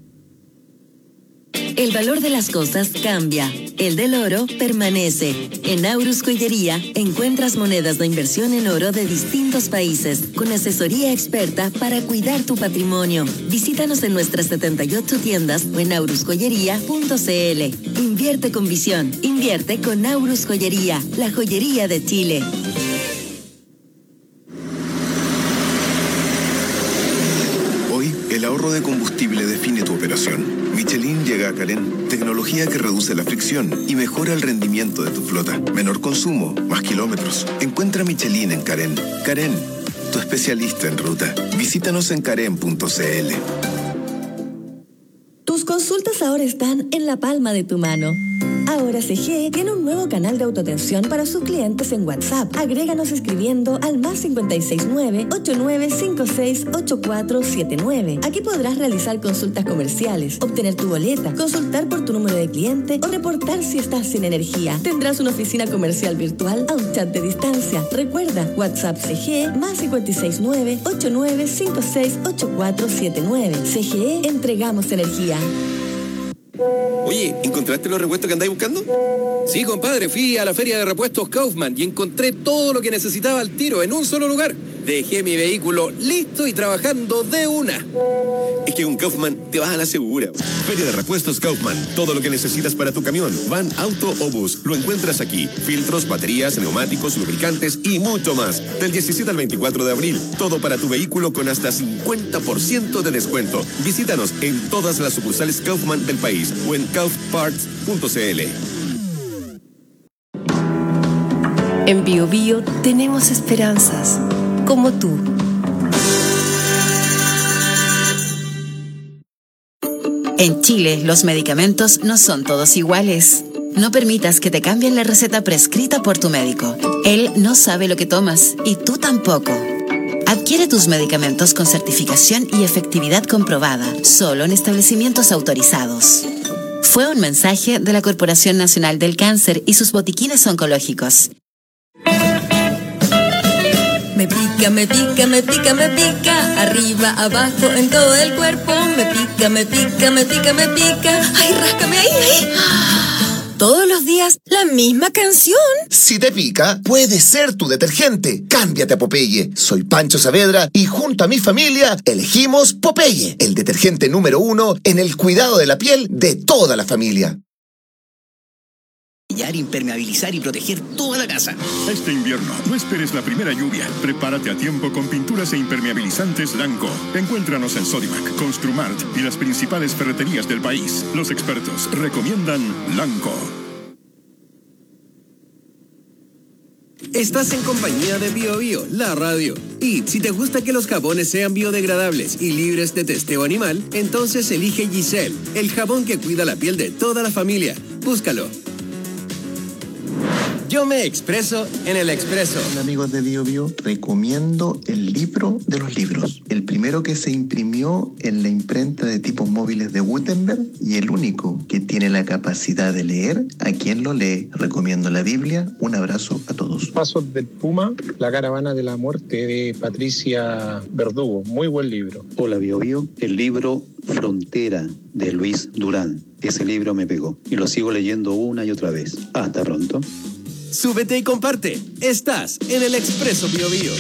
Speaker 1: El valor de las cosas cambia. El del oro permanece. En Aurus Joyería encuentras monedas de inversión en oro de distintos países con asesoría experta para cuidar tu patrimonio. Visítanos en nuestras setenta y ocho tiendas o en aurus joyería punto c l. Invierte con visión. Invierte con Aurus Joyería, la joyería de Chile.
Speaker 17: Hoy, el ahorro de combustible define tu operación. Michelin llega a Carén, tecnología que reduce la fricción y mejora el rendimiento de tu flota. Menor consumo, más kilómetros. Encuentra Michelin en Carén. Carén, tu especialista en ruta. Visítanos en caren punto c l.
Speaker 18: Tus consultas ahora están en la palma de tu mano. Ahora C G E tiene un nuevo canal de autoatención para sus clientes en WhatsApp. Agréganos escribiendo al más cinco seis nueve, ocho nueve cinco seis, ocho cuatro siete nueve. Aquí podrás realizar consultas comerciales, obtener tu boleta, consultar por tu número de cliente o reportar si estás sin energía. Tendrás una oficina comercial virtual a un chat de distancia. Recuerda, WhatsApp C G E más cinco seis nueve, ocho nueve cinco seis, ocho cuatro siete nueve. C G E, entregamos energía.
Speaker 13: Oye, ¿encontraste los repuestos que andáis buscando? Sí, compadre, fui a la feria de repuestos Kaufman y encontré todo lo que necesitaba al tiro en un solo lugar. Dejé mi vehículo listo y trabajando de una. Es que con Kaufman te vas a la segura.
Speaker 29: Feria de repuestos Kaufman. Todo lo que necesitas para tu camión, van, auto o bus, lo encuentras aquí. Filtros, baterías, neumáticos, lubricantes y mucho más. Del diecisiete al veinticuatro de abril. Todo para tu vehículo con hasta cincuenta por ciento de descuento. Visítanos en todas las sucursales Kaufman del país o en kauf parts punto c l.
Speaker 1: En Bio Bio tenemos esperanzas, como tú.
Speaker 30: En Chile, los medicamentos no son todos iguales. No permitas que te cambien la receta prescrita por tu médico. Él no sabe lo que tomas y tú tampoco. Adquiere tus medicamentos con certificación y efectividad comprobada, solo en establecimientos autorizados. Fue un mensaje de la Corporación Nacional del Cáncer y sus botiquines oncológicos.
Speaker 31: Me pica, me pica, me pica, me pica, arriba, abajo, en todo el cuerpo.
Speaker 3: me pica, me pica, me pica, me pica. Ay, ráscame ahí, ahí. Todos los días, la misma canción.
Speaker 4: Si te pica, puede ser tu detergente. Cámbiate a Popeye. Soy Pancho Saavedra y junto a mi familia elegimos Popeye, el detergente número uno en el cuidado de la piel de toda la familia.
Speaker 19: Impermeabilizar y proteger toda la casa.
Speaker 20: Este invierno, no esperes la primera lluvia. Prepárate a tiempo con pinturas e impermeabilizantes Lanco. Encuéntranos en Sodimac, Construmart y las principales ferreterías del país. Los expertos recomiendan Lanco.
Speaker 11: Estás en compañía de Bio Bio, la radio. Y si te gusta que los jabones sean biodegradables y libres de testeo animal, entonces elige Giselle, el jabón que cuida la piel de toda la familia. Búscalo. Yo me expreso en el Expreso.
Speaker 10: Hola amigos de Bio Bio, recomiendo el libro de los libros. El primero que se imprimió en la imprenta de tipos móviles de Gutenberg y el único que tiene la capacidad de leer a quien lo lee. Recomiendo la Biblia. Un abrazo a todos.
Speaker 21: Pasos del Puma, la caravana de la muerte de Patricia Verdugo. Muy buen libro.
Speaker 22: Hola Bio Bio, el libro Frontera de Luis Durán. Ese libro me pegó y lo sigo leyendo una y otra vez. Hasta pronto.
Speaker 11: Súbete y comparte. Estás en el Expreso Bio Bio.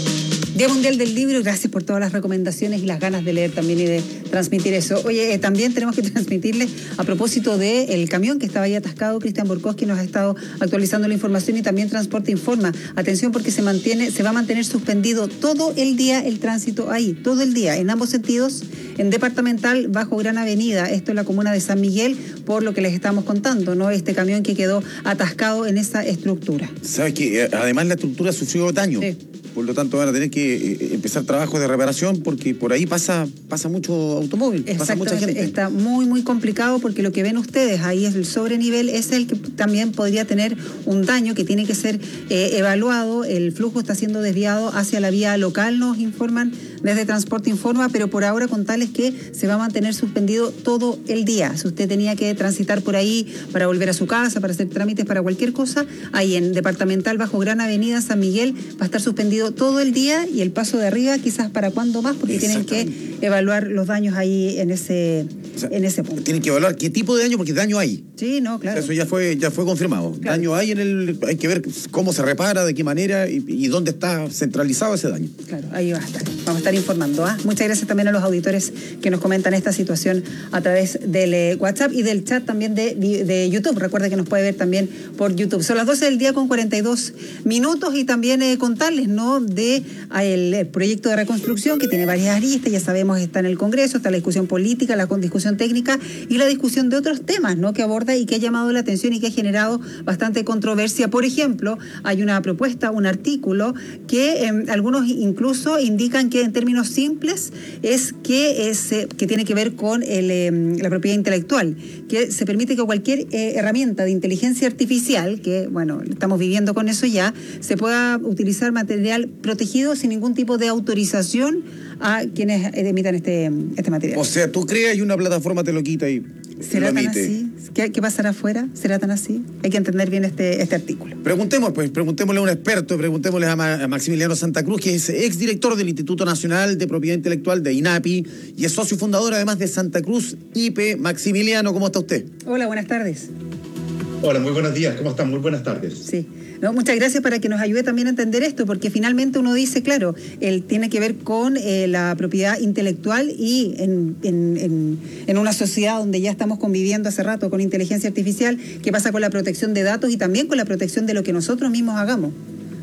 Speaker 28: Día Mundial del Libro, gracias por todas las recomendaciones y las ganas de leer también y de transmitir eso. Oye, eh, también tenemos que transmitirles a propósito del camión que estaba ahí atascado. Cristian Borkowski nos ha estado actualizando la información y también Transporte informa. Atención porque se mantiene, se va a mantener suspendido todo el día el tránsito ahí, todo el día, en ambos sentidos, en Departamental bajo Gran Avenida, esto en la comuna de San Miguel, por lo que les estamos contando, ¿no? Este camión que quedó atascado en esa estructura.
Speaker 2: ¿Sabes qué? Además la estructura sufrió daño. Sí. Por lo tanto van a tener que eh, empezar trabajos de reparación porque por ahí pasa pasa mucho automóvil, pasa mucha gente.
Speaker 28: Está muy muy complicado porque lo que ven ustedes ahí es el sobrenivel, es el que también podría tener un daño que tiene que ser eh, evaluado. El flujo está siendo desviado hacia la vía local, nos informan desde Transporte Informa, pero por ahora contarles que se va a mantener suspendido todo el día. Si usted tenía que transitar por ahí para volver a su casa, para hacer trámites, para cualquier cosa, ahí en Departamental bajo Gran Avenida San Miguel va a estar suspendido todo el día y el paso de arriba quizás para cuándo más, porque tienen que evaluar los daños ahí en ese, o sea, en ese punto.
Speaker 2: Tienen que evaluar qué tipo de daño, porque daño hay.
Speaker 28: Sí, no, claro.
Speaker 2: Eso ya fue ya fue confirmado. Claro. Daño hay en el, hay que ver cómo se repara, de qué manera y, y dónde está centralizado ese daño.
Speaker 28: Claro, ahí va a estar. Vamos a estar informando. ¿ah? Muchas gracias también a los auditores que nos comentan esta situación a través del eh, WhatsApp y del chat también de, de YouTube. Recuerda que nos puede ver también por YouTube. Son las doce del día con cuarenta y dos minutos y también eh, contarles, ¿no?, de el, el proyecto de reconstrucción que tiene varias aristas, ya sabemos, está en el Congreso, está la discusión política, la discusión técnica y la discusión de otros temas, ¿no?, que aborda y que ha llamado la atención y que ha generado bastante controversia. Por ejemplo, hay una propuesta, un artículo que eh, algunos incluso indican que en términos simples es que es eh, que tiene que ver con el, eh, la propiedad intelectual, que se permite que cualquier eh, herramienta de inteligencia artificial, que bueno, estamos viviendo con eso ya, se pueda utilizar material protegido sin ningún tipo de autorización a quienes emitan este, este material.
Speaker 2: O sea, tú creas y una plataforma te lo quita y
Speaker 28: ¿será
Speaker 2: lo
Speaker 28: tan
Speaker 2: emite.
Speaker 28: así? ¿Qué, ¿Qué pasará afuera? ¿Será tan así? Hay que entender bien este, este artículo.
Speaker 2: Preguntemos, pues, preguntémosle a un experto, preguntémosle a, Ma- a Maximiliano Santa Cruz, que es exdirector del Instituto Nacional de Propiedad Intelectual de INAPI y es socio fundador además de Santa Cruz I P. Maximiliano, ¿cómo está usted?
Speaker 28: Hola, buenas tardes.
Speaker 23: Hola, muy buenos días. ¿Cómo están? Muy buenas tardes.
Speaker 28: Sí. No, muchas gracias para que nos ayude también a entender esto, porque finalmente uno dice, claro, él tiene que ver con eh, la propiedad intelectual y en, en, en, en una sociedad donde ya estamos conviviendo hace rato con inteligencia artificial, ¿qué pasa con la protección de datos y también con la protección de lo que nosotros mismos hagamos?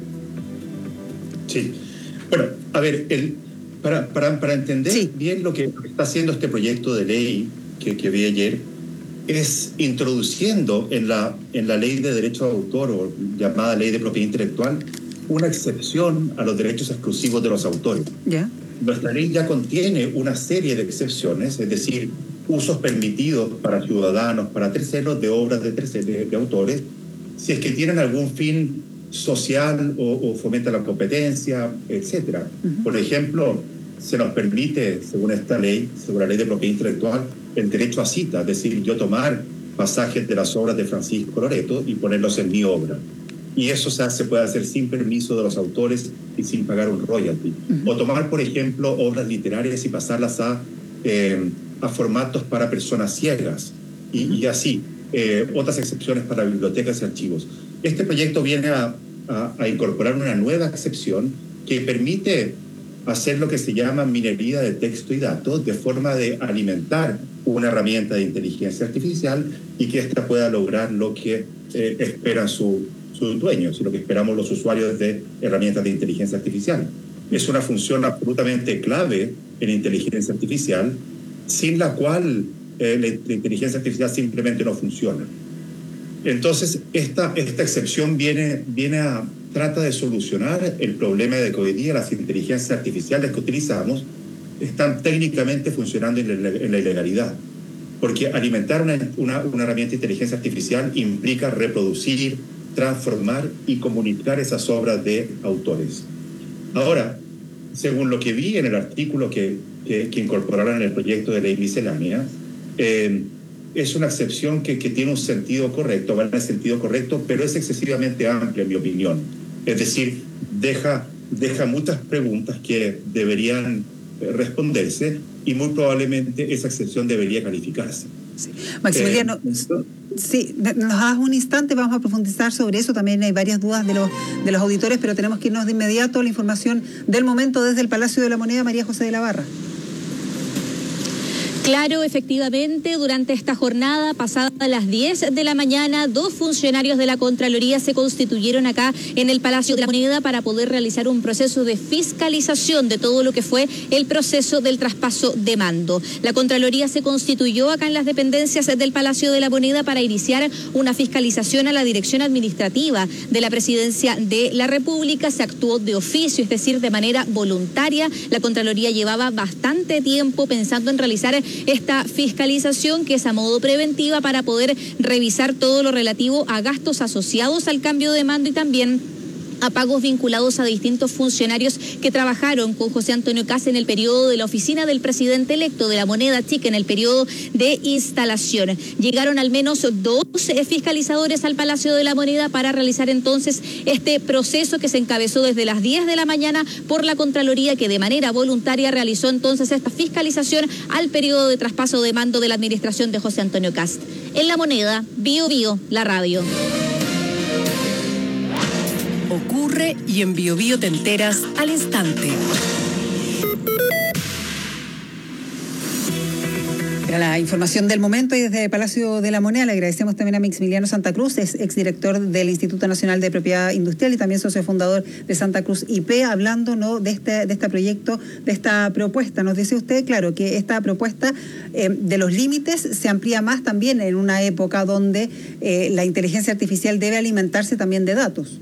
Speaker 23: Sí. Bueno, a ver, el, para, para, para entender sí. bien lo que está haciendo este proyecto de ley que, que vi ayer, es introduciendo en la, en la ley de derecho de autor o llamada ley de propiedad intelectual una excepción a los derechos exclusivos de los autores.
Speaker 28: Yeah.
Speaker 23: Nuestra ley ya contiene una serie de excepciones, es decir, usos permitidos para ciudadanos, para terceros de obras de, terceros, de, de autores, si es que tienen algún fin social o, o fomenta la competencia, etcétera. Uh-huh. Por ejemplo, se nos permite, según esta ley, según la ley de propiedad intelectual, el derecho a cita, es decir, yo tomar pasajes de las obras de Francisco Loreto y ponerlos en mi obra. Y eso se, hace, se puede hacer sin permiso de los autores y sin pagar un royalty. Uh-huh. O tomar, por ejemplo, obras literarias y pasarlas a, eh, a formatos para personas ciegas y, y así, eh, otras excepciones para bibliotecas y archivos. Este proyecto viene a, a, a incorporar una nueva excepción que permite hacer lo que se llama minería de texto y datos de forma de alimentar una herramienta de inteligencia artificial y que ésta pueda lograr lo que eh, esperan su, sus dueños y lo que esperamos los usuarios de herramientas de inteligencia artificial. Es una función absolutamente clave en inteligencia artificial, sin la cual eh, la, la inteligencia artificial simplemente no funciona. Entonces, esta, esta excepción viene, viene a... trata de solucionar el problema de que hoy día las inteligencias artificiales que utilizamos están técnicamente funcionando en la, en la ilegalidad. Porque alimentar una, una, una herramienta de inteligencia artificial implica reproducir, transformar y comunicar esas obras de autores. Ahora, según lo que vi en el artículo que, que, que incorporaron en el proyecto de ley miscelánea, eh, es una excepción que, que tiene un sentido correcto, va en el sentido correcto, pero es excesivamente amplia, en mi opinión. Es decir, deja, deja muchas preguntas que deberían responderse y muy probablemente esa excepción debería calificarse.
Speaker 28: Sí. Maximiliano, eh, sí, nos das un instante, vamos a profundizar sobre eso. También hay varias dudas de los, de los auditores, pero tenemos que irnos de inmediato a la información del momento desde el Palacio de la Moneda. María José de la Barra.
Speaker 6: Claro, efectivamente, durante esta jornada, pasada a las diez de la mañana, dos funcionarios de la Contraloría se constituyeron acá en el Palacio de la Moneda para poder realizar un proceso de fiscalización de todo lo que fue el proceso del traspaso de mando. La Contraloría se constituyó acá en las dependencias del Palacio de la Moneda para iniciar una fiscalización a la dirección administrativa de la Presidencia de la República. Se actuó de oficio, es decir, de manera voluntaria. La Contraloría llevaba bastante tiempo pensando en realizar esta fiscalización, que es a modo preventiva para poder revisar todo lo relativo a gastos asociados al cambio de mando y también a pagos vinculados a distintos funcionarios que trabajaron con José Antonio Kast en el periodo de la oficina del presidente electo de la Moneda Chica, en el periodo de instalación. Llegaron al menos dos fiscalizadores al Palacio de la Moneda para realizar entonces este proceso que se encabezó desde las diez de la mañana por la Contraloría, que de manera voluntaria realizó entonces esta fiscalización al periodo de traspaso de mando de la administración de José Antonio Kast. En La Moneda, Bio Bio, la radio.
Speaker 7: Ocurre y en Bio Bio te enteras al instante.
Speaker 28: Era la información del momento y desde el Palacio de la Moneda le agradecemos también a Maximiliano Santa Cruz, es exdirector del Instituto Nacional de Propiedad Industrial y también socio fundador de Santa Cruz I P, hablando ¿no? de, este, de este proyecto, de esta propuesta. Nos dice usted, claro, que esta propuesta eh, de los límites se amplía más también en una época donde eh, la inteligencia artificial debe alimentarse también de datos.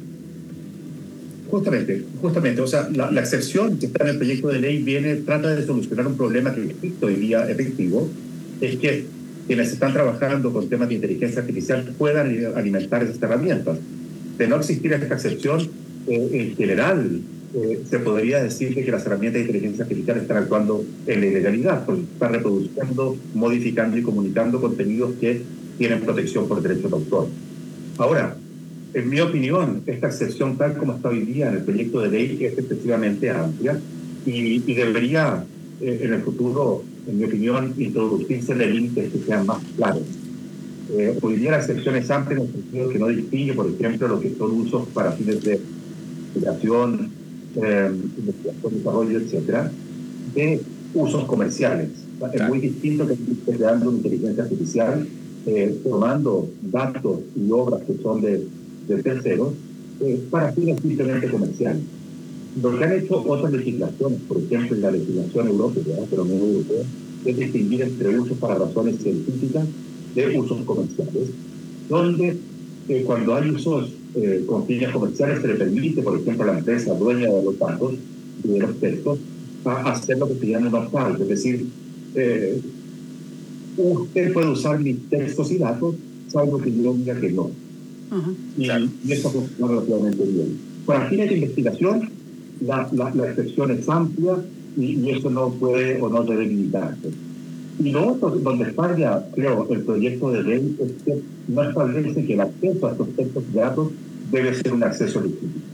Speaker 23: Justamente, justamente, o sea, la, la excepción que está en el proyecto de ley viene, trata de solucionar un problema que existe hoy día efectivo, es que quienes están trabajando con temas de inteligencia artificial puedan alimentar esas herramientas. De no existir esta excepción, eh, en general, eh, se podría decir que las herramientas de inteligencia artificial están actuando en la ilegalidad, porque están reproduciendo, modificando y comunicando contenidos que tienen protección por derecho de autor. Ahora, en mi opinión, esta excepción tal como está hoy día en el proyecto de ley es excesivamente amplia y, y debería eh, en el futuro, en mi opinión, introducirse límites que sean más claros. Eh, hoy día la excepción es amplia en el sentido que no distingue, por ejemplo, lo que son usos para fines de investigación, eh, investigación, desarrollo, etcétera, de usos comerciales. Claro. Es muy distinto que esté creando una inteligencia artificial eh, tomando datos y obras que son de de terceros, eh, para fines simplemente comerciales. Lo que han hecho otras legislaciones, por ejemplo, en la legislación europea, pero no europea, es distinguir entre usos para razones científicas de usos comerciales, donde eh, cuando hay usos eh, con fines comerciales se le permite, por ejemplo, a la empresa dueña de los datos y de los textos, a hacer lo que se llama un opt-out, es decir, eh, usted puede usar mis textos y datos, salvo que yo diga que no. Uh-huh. y, claro. y eso funciona relativamente bien. Para fines de investigación, la, la, la excepción es amplia y, y eso no puede o no debe limitarse. Y lo otro, donde falla, creo, el proyecto de ley es que no establece que el acceso a estos textos y datos debe ser un acceso legítimo.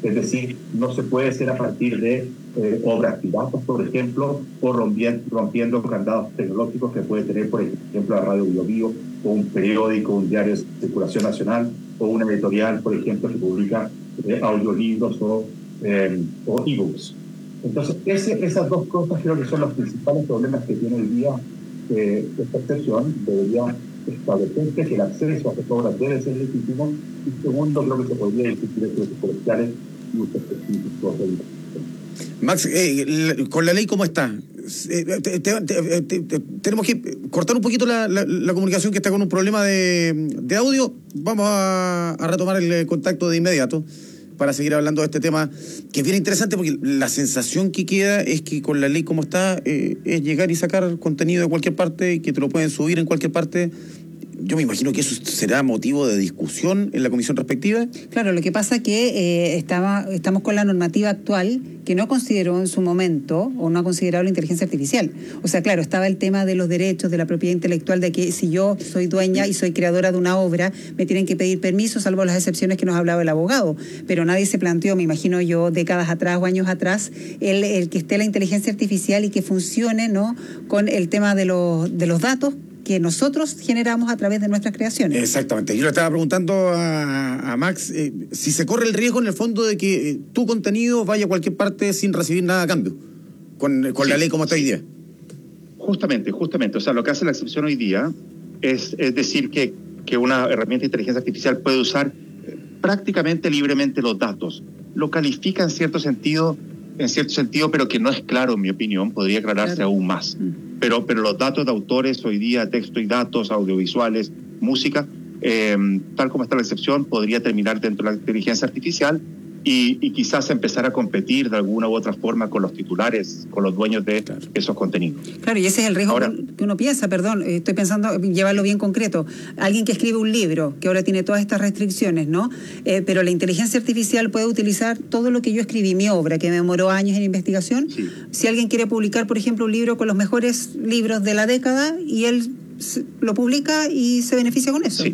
Speaker 23: Es decir, no se puede hacer a partir de eh, obras piratas, por ejemplo, o rompiendo, rompiendo candados tecnológicos que puede tener, por ejemplo, la Radio Bio Bio, o un periódico, un diario de circulación nacional, o una editorial, por ejemplo, que publica eh, audiolibros o, eh, o e-books. Entonces, ese, esas dos cosas creo que son los principales problemas que tiene hoy día eh, esta excepción. Debería establecerse que el acceso a estas obras debe ser legítimo, y segundo, creo que se podría discutir derechos comerciales y usos específicos de vida.
Speaker 2: Max, eh, con la ley ¿cómo está? Eh, te, te, te, te, te, tenemos que cortar un poquito la, la, la comunicación, que está con un problema de, de audio. Vamos a, a retomar el contacto de inmediato para seguir hablando de este tema, que es bien interesante, porque la sensación que queda es que con la ley como está, eh, es llegar y sacar contenido de cualquier parte y que te lo pueden subir en cualquier parte. Yo me imagino que eso será motivo de discusión en la comisión respectiva.
Speaker 28: Claro, lo que pasa es que eh, estaba, estamos con la normativa actual que no consideró en su momento, o no ha considerado la inteligencia artificial. O sea, claro, estaba el tema de los derechos, de la propiedad intelectual, de que si yo soy dueña y soy creadora de una obra, me tienen que pedir permiso, salvo las excepciones que nos hablaba el abogado. Pero nadie se planteó, me imagino yo, décadas atrás o años atrás, el, el que esté la inteligencia artificial y que funcione, ¿no?, con el tema de los, de los datos que nosotros generamos a través de nuestras creaciones.
Speaker 2: Exactamente. Yo le estaba preguntando a, a Max eh, si se corre el riesgo en el fondo de que eh, tu contenido vaya a cualquier parte sin recibir nada a cambio, con, con sí, la ley como está hoy día.
Speaker 5: Justamente, justamente. O sea, lo que hace la excepción hoy día es, es decir que, que una herramienta de inteligencia artificial puede usar prácticamente libremente los datos. Lo califica en cierto sentido, en cierto sentido, pero que no es claro, en mi opinión, podría aclararse claro. aún más. Mm. Pero, pero los datos de autores hoy día, texto y datos, audiovisuales, música, eh, tal como está la excepción, podría terminar dentro de la inteligencia artificial y, y quizás empezar a competir de alguna u otra forma con los titulares, con los dueños de claro. esos contenidos.
Speaker 28: Claro, y ese es el riesgo ahora, que uno piensa, perdón, estoy pensando, llevarlo bien concreto. Alguien que escribe un libro, que ahora tiene todas estas restricciones, ¿no? Eh, pero la inteligencia artificial puede utilizar todo lo que yo escribí, mi obra, que me demoró años en investigación. Sí. Si alguien quiere publicar, por ejemplo, un libro con los mejores libros de la década, y él lo publica y se beneficia con eso.
Speaker 5: Sí,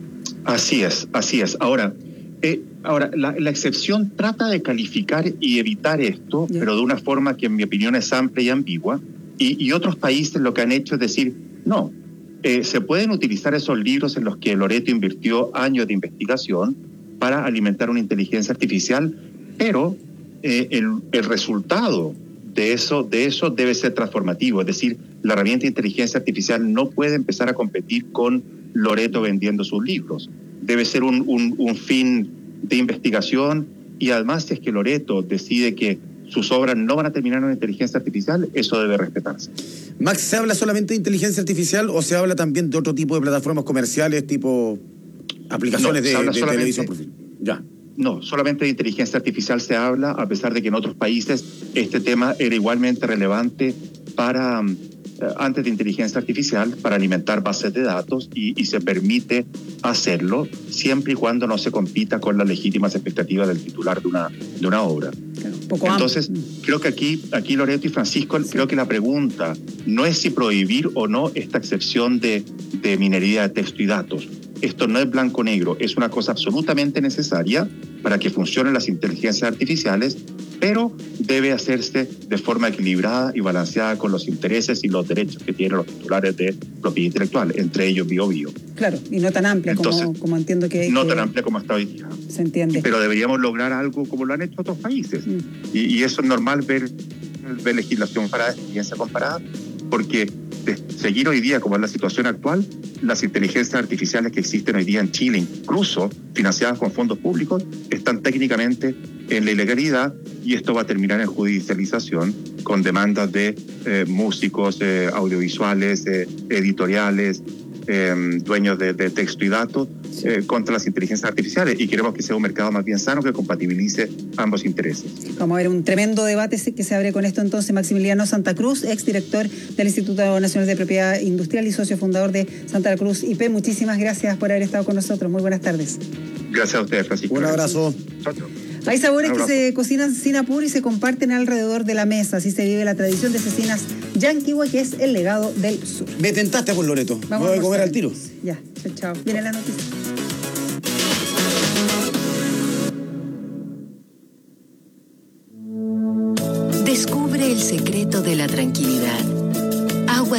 Speaker 5: así es, así es. Ahora... Eh, ahora, la, la excepción trata de calificar y evitar esto, yeah. pero de una forma que en mi opinión es amplia y ambigua, y, y otros países lo que han hecho es decir, no, eh, se pueden utilizar esos libros en los que Loreto invirtió años de investigación para alimentar una inteligencia artificial, pero eh, el, el resultado de eso, de eso debe ser transformativo, es decir, la herramienta de inteligencia artificial no puede empezar a competir con Loreto vendiendo sus libros. Debe ser un, un, un fin de investigación, y además si es que Loreto decide que sus obras no van a terminar en una inteligencia artificial, eso debe respetarse.
Speaker 2: Max, ¿se habla solamente de inteligencia artificial o se habla también de otro tipo de plataformas comerciales, tipo aplicaciones
Speaker 5: no,
Speaker 2: de, de televisión? Ya.
Speaker 5: No, solamente de inteligencia artificial se habla, a pesar de que en otros países este tema era igualmente relevante para... antes de inteligencia artificial, para alimentar bases de datos, y, y se permite hacerlo siempre y cuando no se compita con las legítimas expectativas del titular de una, de una obra. Claro, poco Entonces, amplio. creo que aquí, aquí Loreto y Francisco, sí. creo que la pregunta no es si prohibir o no esta excepción de, de minería de texto y datos. Esto no es blanco-negro, es una cosa absolutamente necesaria para que funcionen las inteligencias artificiales, pero debe hacerse de forma equilibrada y balanceada con los intereses y los derechos que tienen los titulares de propiedad intelectual, entre ellos Bio Bio.
Speaker 28: Claro, y no tan amplia Entonces, como, como entiendo que...
Speaker 5: No
Speaker 28: que
Speaker 5: tan amplia como está hoy día.
Speaker 28: Se entiende.
Speaker 5: Pero deberíamos lograr algo como lo han hecho otros países. Mm. Y, y eso es normal ver, ver legislación comparada, experiencia comparada, porque de seguir hoy día como es la situación actual, las inteligencias artificiales que existen hoy día en Chile, incluso financiadas con fondos públicos, están técnicamente en la ilegalidad, y esto va a terminar en judicialización con demandas de eh, músicos, eh, audiovisuales, eh, editoriales, eh, dueños de, de texto y datos, eh, contra las inteligencias artificiales, y queremos que sea un mercado más bien sano que compatibilice ambos intereses.
Speaker 28: Vamos a ver un tremendo debate que se abre con esto entonces. Maximiliano Santa Cruz, exdirector del Instituto Nacional de Propiedad Industrial y socio fundador de Santa Cruz I P. Muchísimas gracias por haber estado con nosotros. Muy buenas tardes.
Speaker 5: Gracias a ustedes, Francisco.
Speaker 2: Un abrazo.
Speaker 5: Chao, chao.
Speaker 28: Hay sabores que se cocinan sin apuro y se comparten alrededor de la mesa. Así se vive la tradición de cecinas Yanquihue, que es el legado del sur.
Speaker 2: Me tentaste por Loreto. Vamos a comer al tiro.
Speaker 28: Ya, chao, chao. Viene la noticia.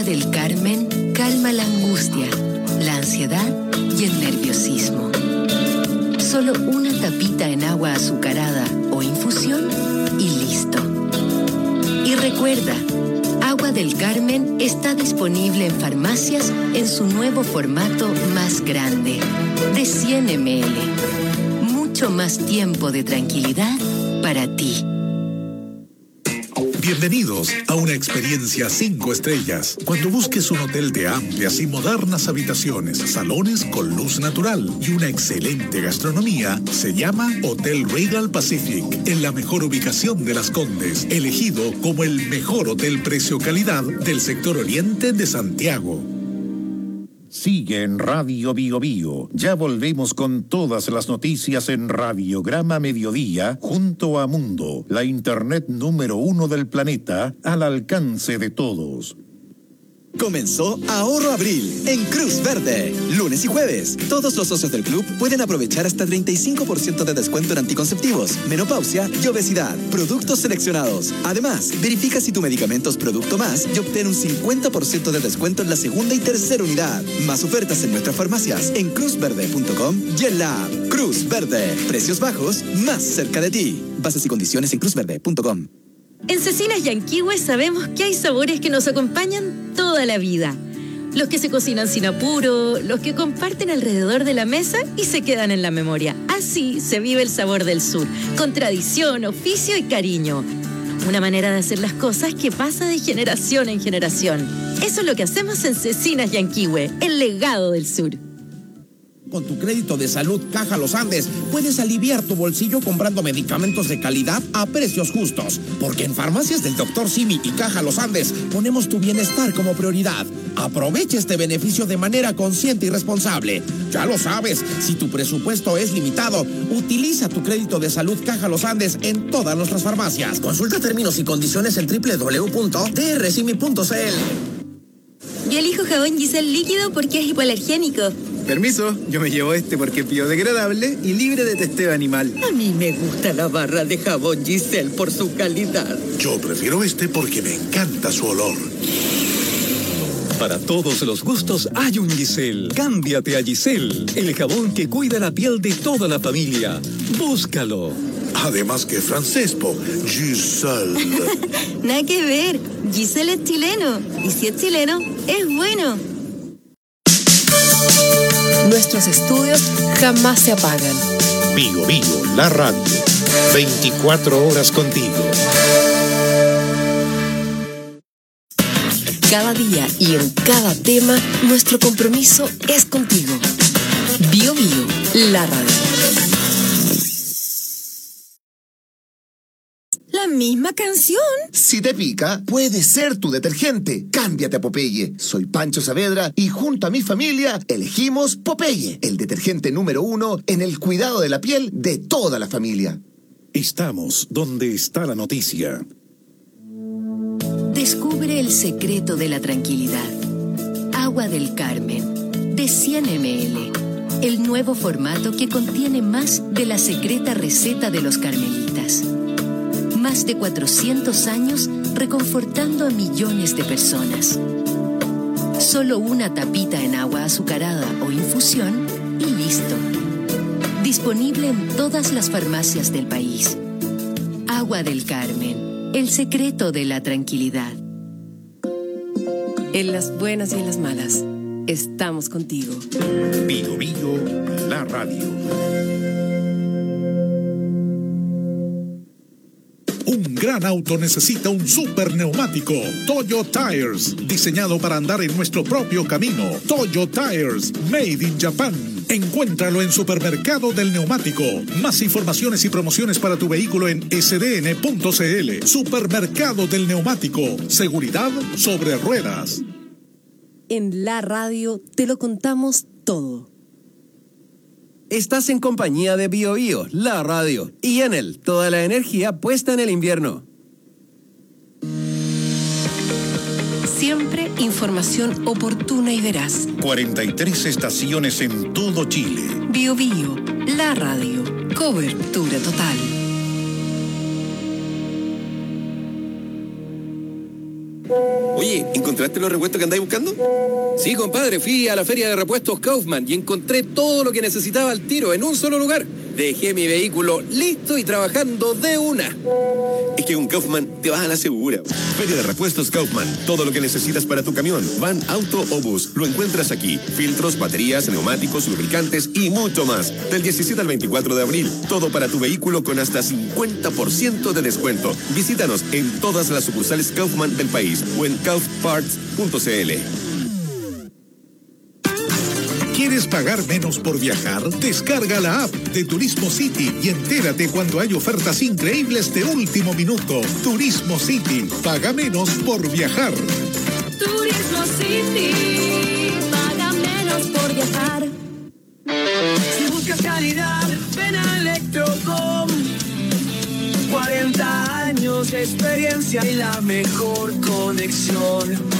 Speaker 1: del Carmen calma la angustia, la ansiedad y el nerviosismo. Solo una tapita en agua azucarada o infusión y listo. Y recuerda, Agua del Carmen está disponible en farmacias en su nuevo formato más grande, de cien mililitros. Mucho más tiempo de tranquilidad para ti.
Speaker 8: Bienvenidos a una experiencia cinco estrellas. Cuando busques un hotel de amplias y modernas habitaciones, salones con luz natural y una excelente gastronomía, se llama Hotel Regal Pacific, en la mejor ubicación de Las Condes, elegido como el mejor hotel precio-calidad del sector oriente de Santiago.
Speaker 9: Sigue en Radio Bio Bio. Ya volvemos con todas las noticias en Radiograma Mediodía junto a Mundo, la internet número uno del planeta, al alcance de todos.
Speaker 12: Comenzó Ahorro Abril en Cruz Verde. Lunes y jueves, todos los socios del club pueden aprovechar hasta treinta y cinco por ciento de descuento en anticonceptivos, menopausia y obesidad. Productos seleccionados. Además, verifica si tu medicamento es Producto Más y obtén un cincuenta por ciento de descuento en la segunda y tercera unidad. Más ofertas en nuestras farmacias en cruz verde punto com y en la app. Cruz Verde. Precios bajos más cerca de ti. Bases y condiciones en cruz verde punto com.
Speaker 3: En Cecinas Yanquihue sabemos que hay sabores que nos acompañan toda la vida. Los que se cocinan sin apuro, los que comparten alrededor de la mesa y se quedan en la memoria. Así se vive el sabor del sur, con tradición, oficio y cariño. Una manera de hacer las cosas que pasa de generación en generación. Eso es lo que hacemos en Cecinas Yanquihue, el legado del sur.
Speaker 14: Con tu crédito de salud Caja Los Andes puedes aliviar tu bolsillo comprando medicamentos de calidad a precios justos. Porque en Farmacias del doctor Simi y Caja Los Andes ponemos tu bienestar como prioridad. Aprovecha este beneficio de manera consciente y responsable. Ya lo sabes, si tu presupuesto es limitado, utiliza tu crédito de salud Caja Los Andes en todas nuestras farmacias. Consulta términos y condiciones en doble u doble u doble u punto t r simi punto c l.
Speaker 3: Yo elijo jabón Giselle líquido porque es hipoalergénico.
Speaker 15: Permiso, yo me llevo este porque es biodegradable y libre de testeo animal.
Speaker 16: A mí me gusta la barra de jabón Giselle por su calidad.
Speaker 8: Yo prefiero este porque me encanta su olor.
Speaker 24: Para todos los gustos hay un Giselle. Cámbiate a Giselle, el jabón que cuida la piel de toda la familia. Búscalo.
Speaker 8: Además que es francés, po. Giselle.
Speaker 3: Nada que ver. Giselle es chileno. Y si es chileno, es bueno.
Speaker 7: Nuestros estudios jamás se apagan.
Speaker 9: Bio Bio, la radio. veinticuatro horas contigo.
Speaker 7: Cada día y en cada tema, nuestro compromiso es contigo. Bio Bio, la radio.
Speaker 3: La misma canción.
Speaker 4: Si te pica, puede ser tu detergente. Cámbiate a Popeye. Soy Pancho Saavedra y junto a mi familia elegimos Popeye, el detergente número uno en el cuidado de la piel de toda la familia.
Speaker 9: Estamos donde está la noticia.
Speaker 1: Descubre el secreto de la tranquilidad. Agua del Carmen, de cien mililitros. El nuevo formato que contiene más de la secreta receta de los carmelitas. Más de cuatrocientos años reconfortando a millones de personas. Solo una tapita en agua azucarada o infusión y listo. Disponible en todas las farmacias del país. Agua del Carmen, el secreto de la tranquilidad.
Speaker 7: En las buenas y en las malas, estamos contigo.
Speaker 9: Bio Bio, la radio.
Speaker 8: Un gran auto necesita un super neumático. Toyo Tires, diseñado para andar en nuestro propio camino. Toyo Tires, made in Japan. Encuéntralo en Supermercado del Neumático. Más informaciones y promociones para tu vehículo en s d n punto c l. Supermercado del Neumático. Seguridad sobre ruedas.
Speaker 7: En la radio te lo contamos todo.
Speaker 11: Estás en compañía de Bio Bio, la radio. Y en él, toda la energía puesta en el invierno.
Speaker 7: Siempre información oportuna y veraz.
Speaker 9: cuarenta y tres estaciones en todo Chile.
Speaker 7: Bio Bio, la radio. Cobertura total.
Speaker 11: Oye, ¿encontraste los repuestos que andáis buscando? Sí, compadre, fui a la feria de repuestos Kaufman y encontré todo lo que necesitaba al tiro en un solo lugar. Dejé mi vehículo listo y trabajando de una. Es que con Kaufman te vas a la segura.
Speaker 13: Feria de repuestos Kaufman. Todo lo que necesitas para tu camión, van, auto o bus, lo encuentras aquí. Filtros, baterías, neumáticos, lubricantes y mucho más. Del diecisiete al veinticuatro de abril. Todo para tu vehículo con hasta cincuenta por ciento de descuento. Visítanos en todas las sucursales Kaufman del país o en kauf parts punto c l.
Speaker 8: ¿Quieres pagar menos por viajar? Descarga la app de Turismo City y entérate cuando hay ofertas increíbles de último minuto. Turismo City, paga menos por viajar.
Speaker 17: Turismo City, paga menos por viajar.
Speaker 18: Si buscas calidad, ven a Electrocom. cuarenta años de experiencia y la mejor conexión.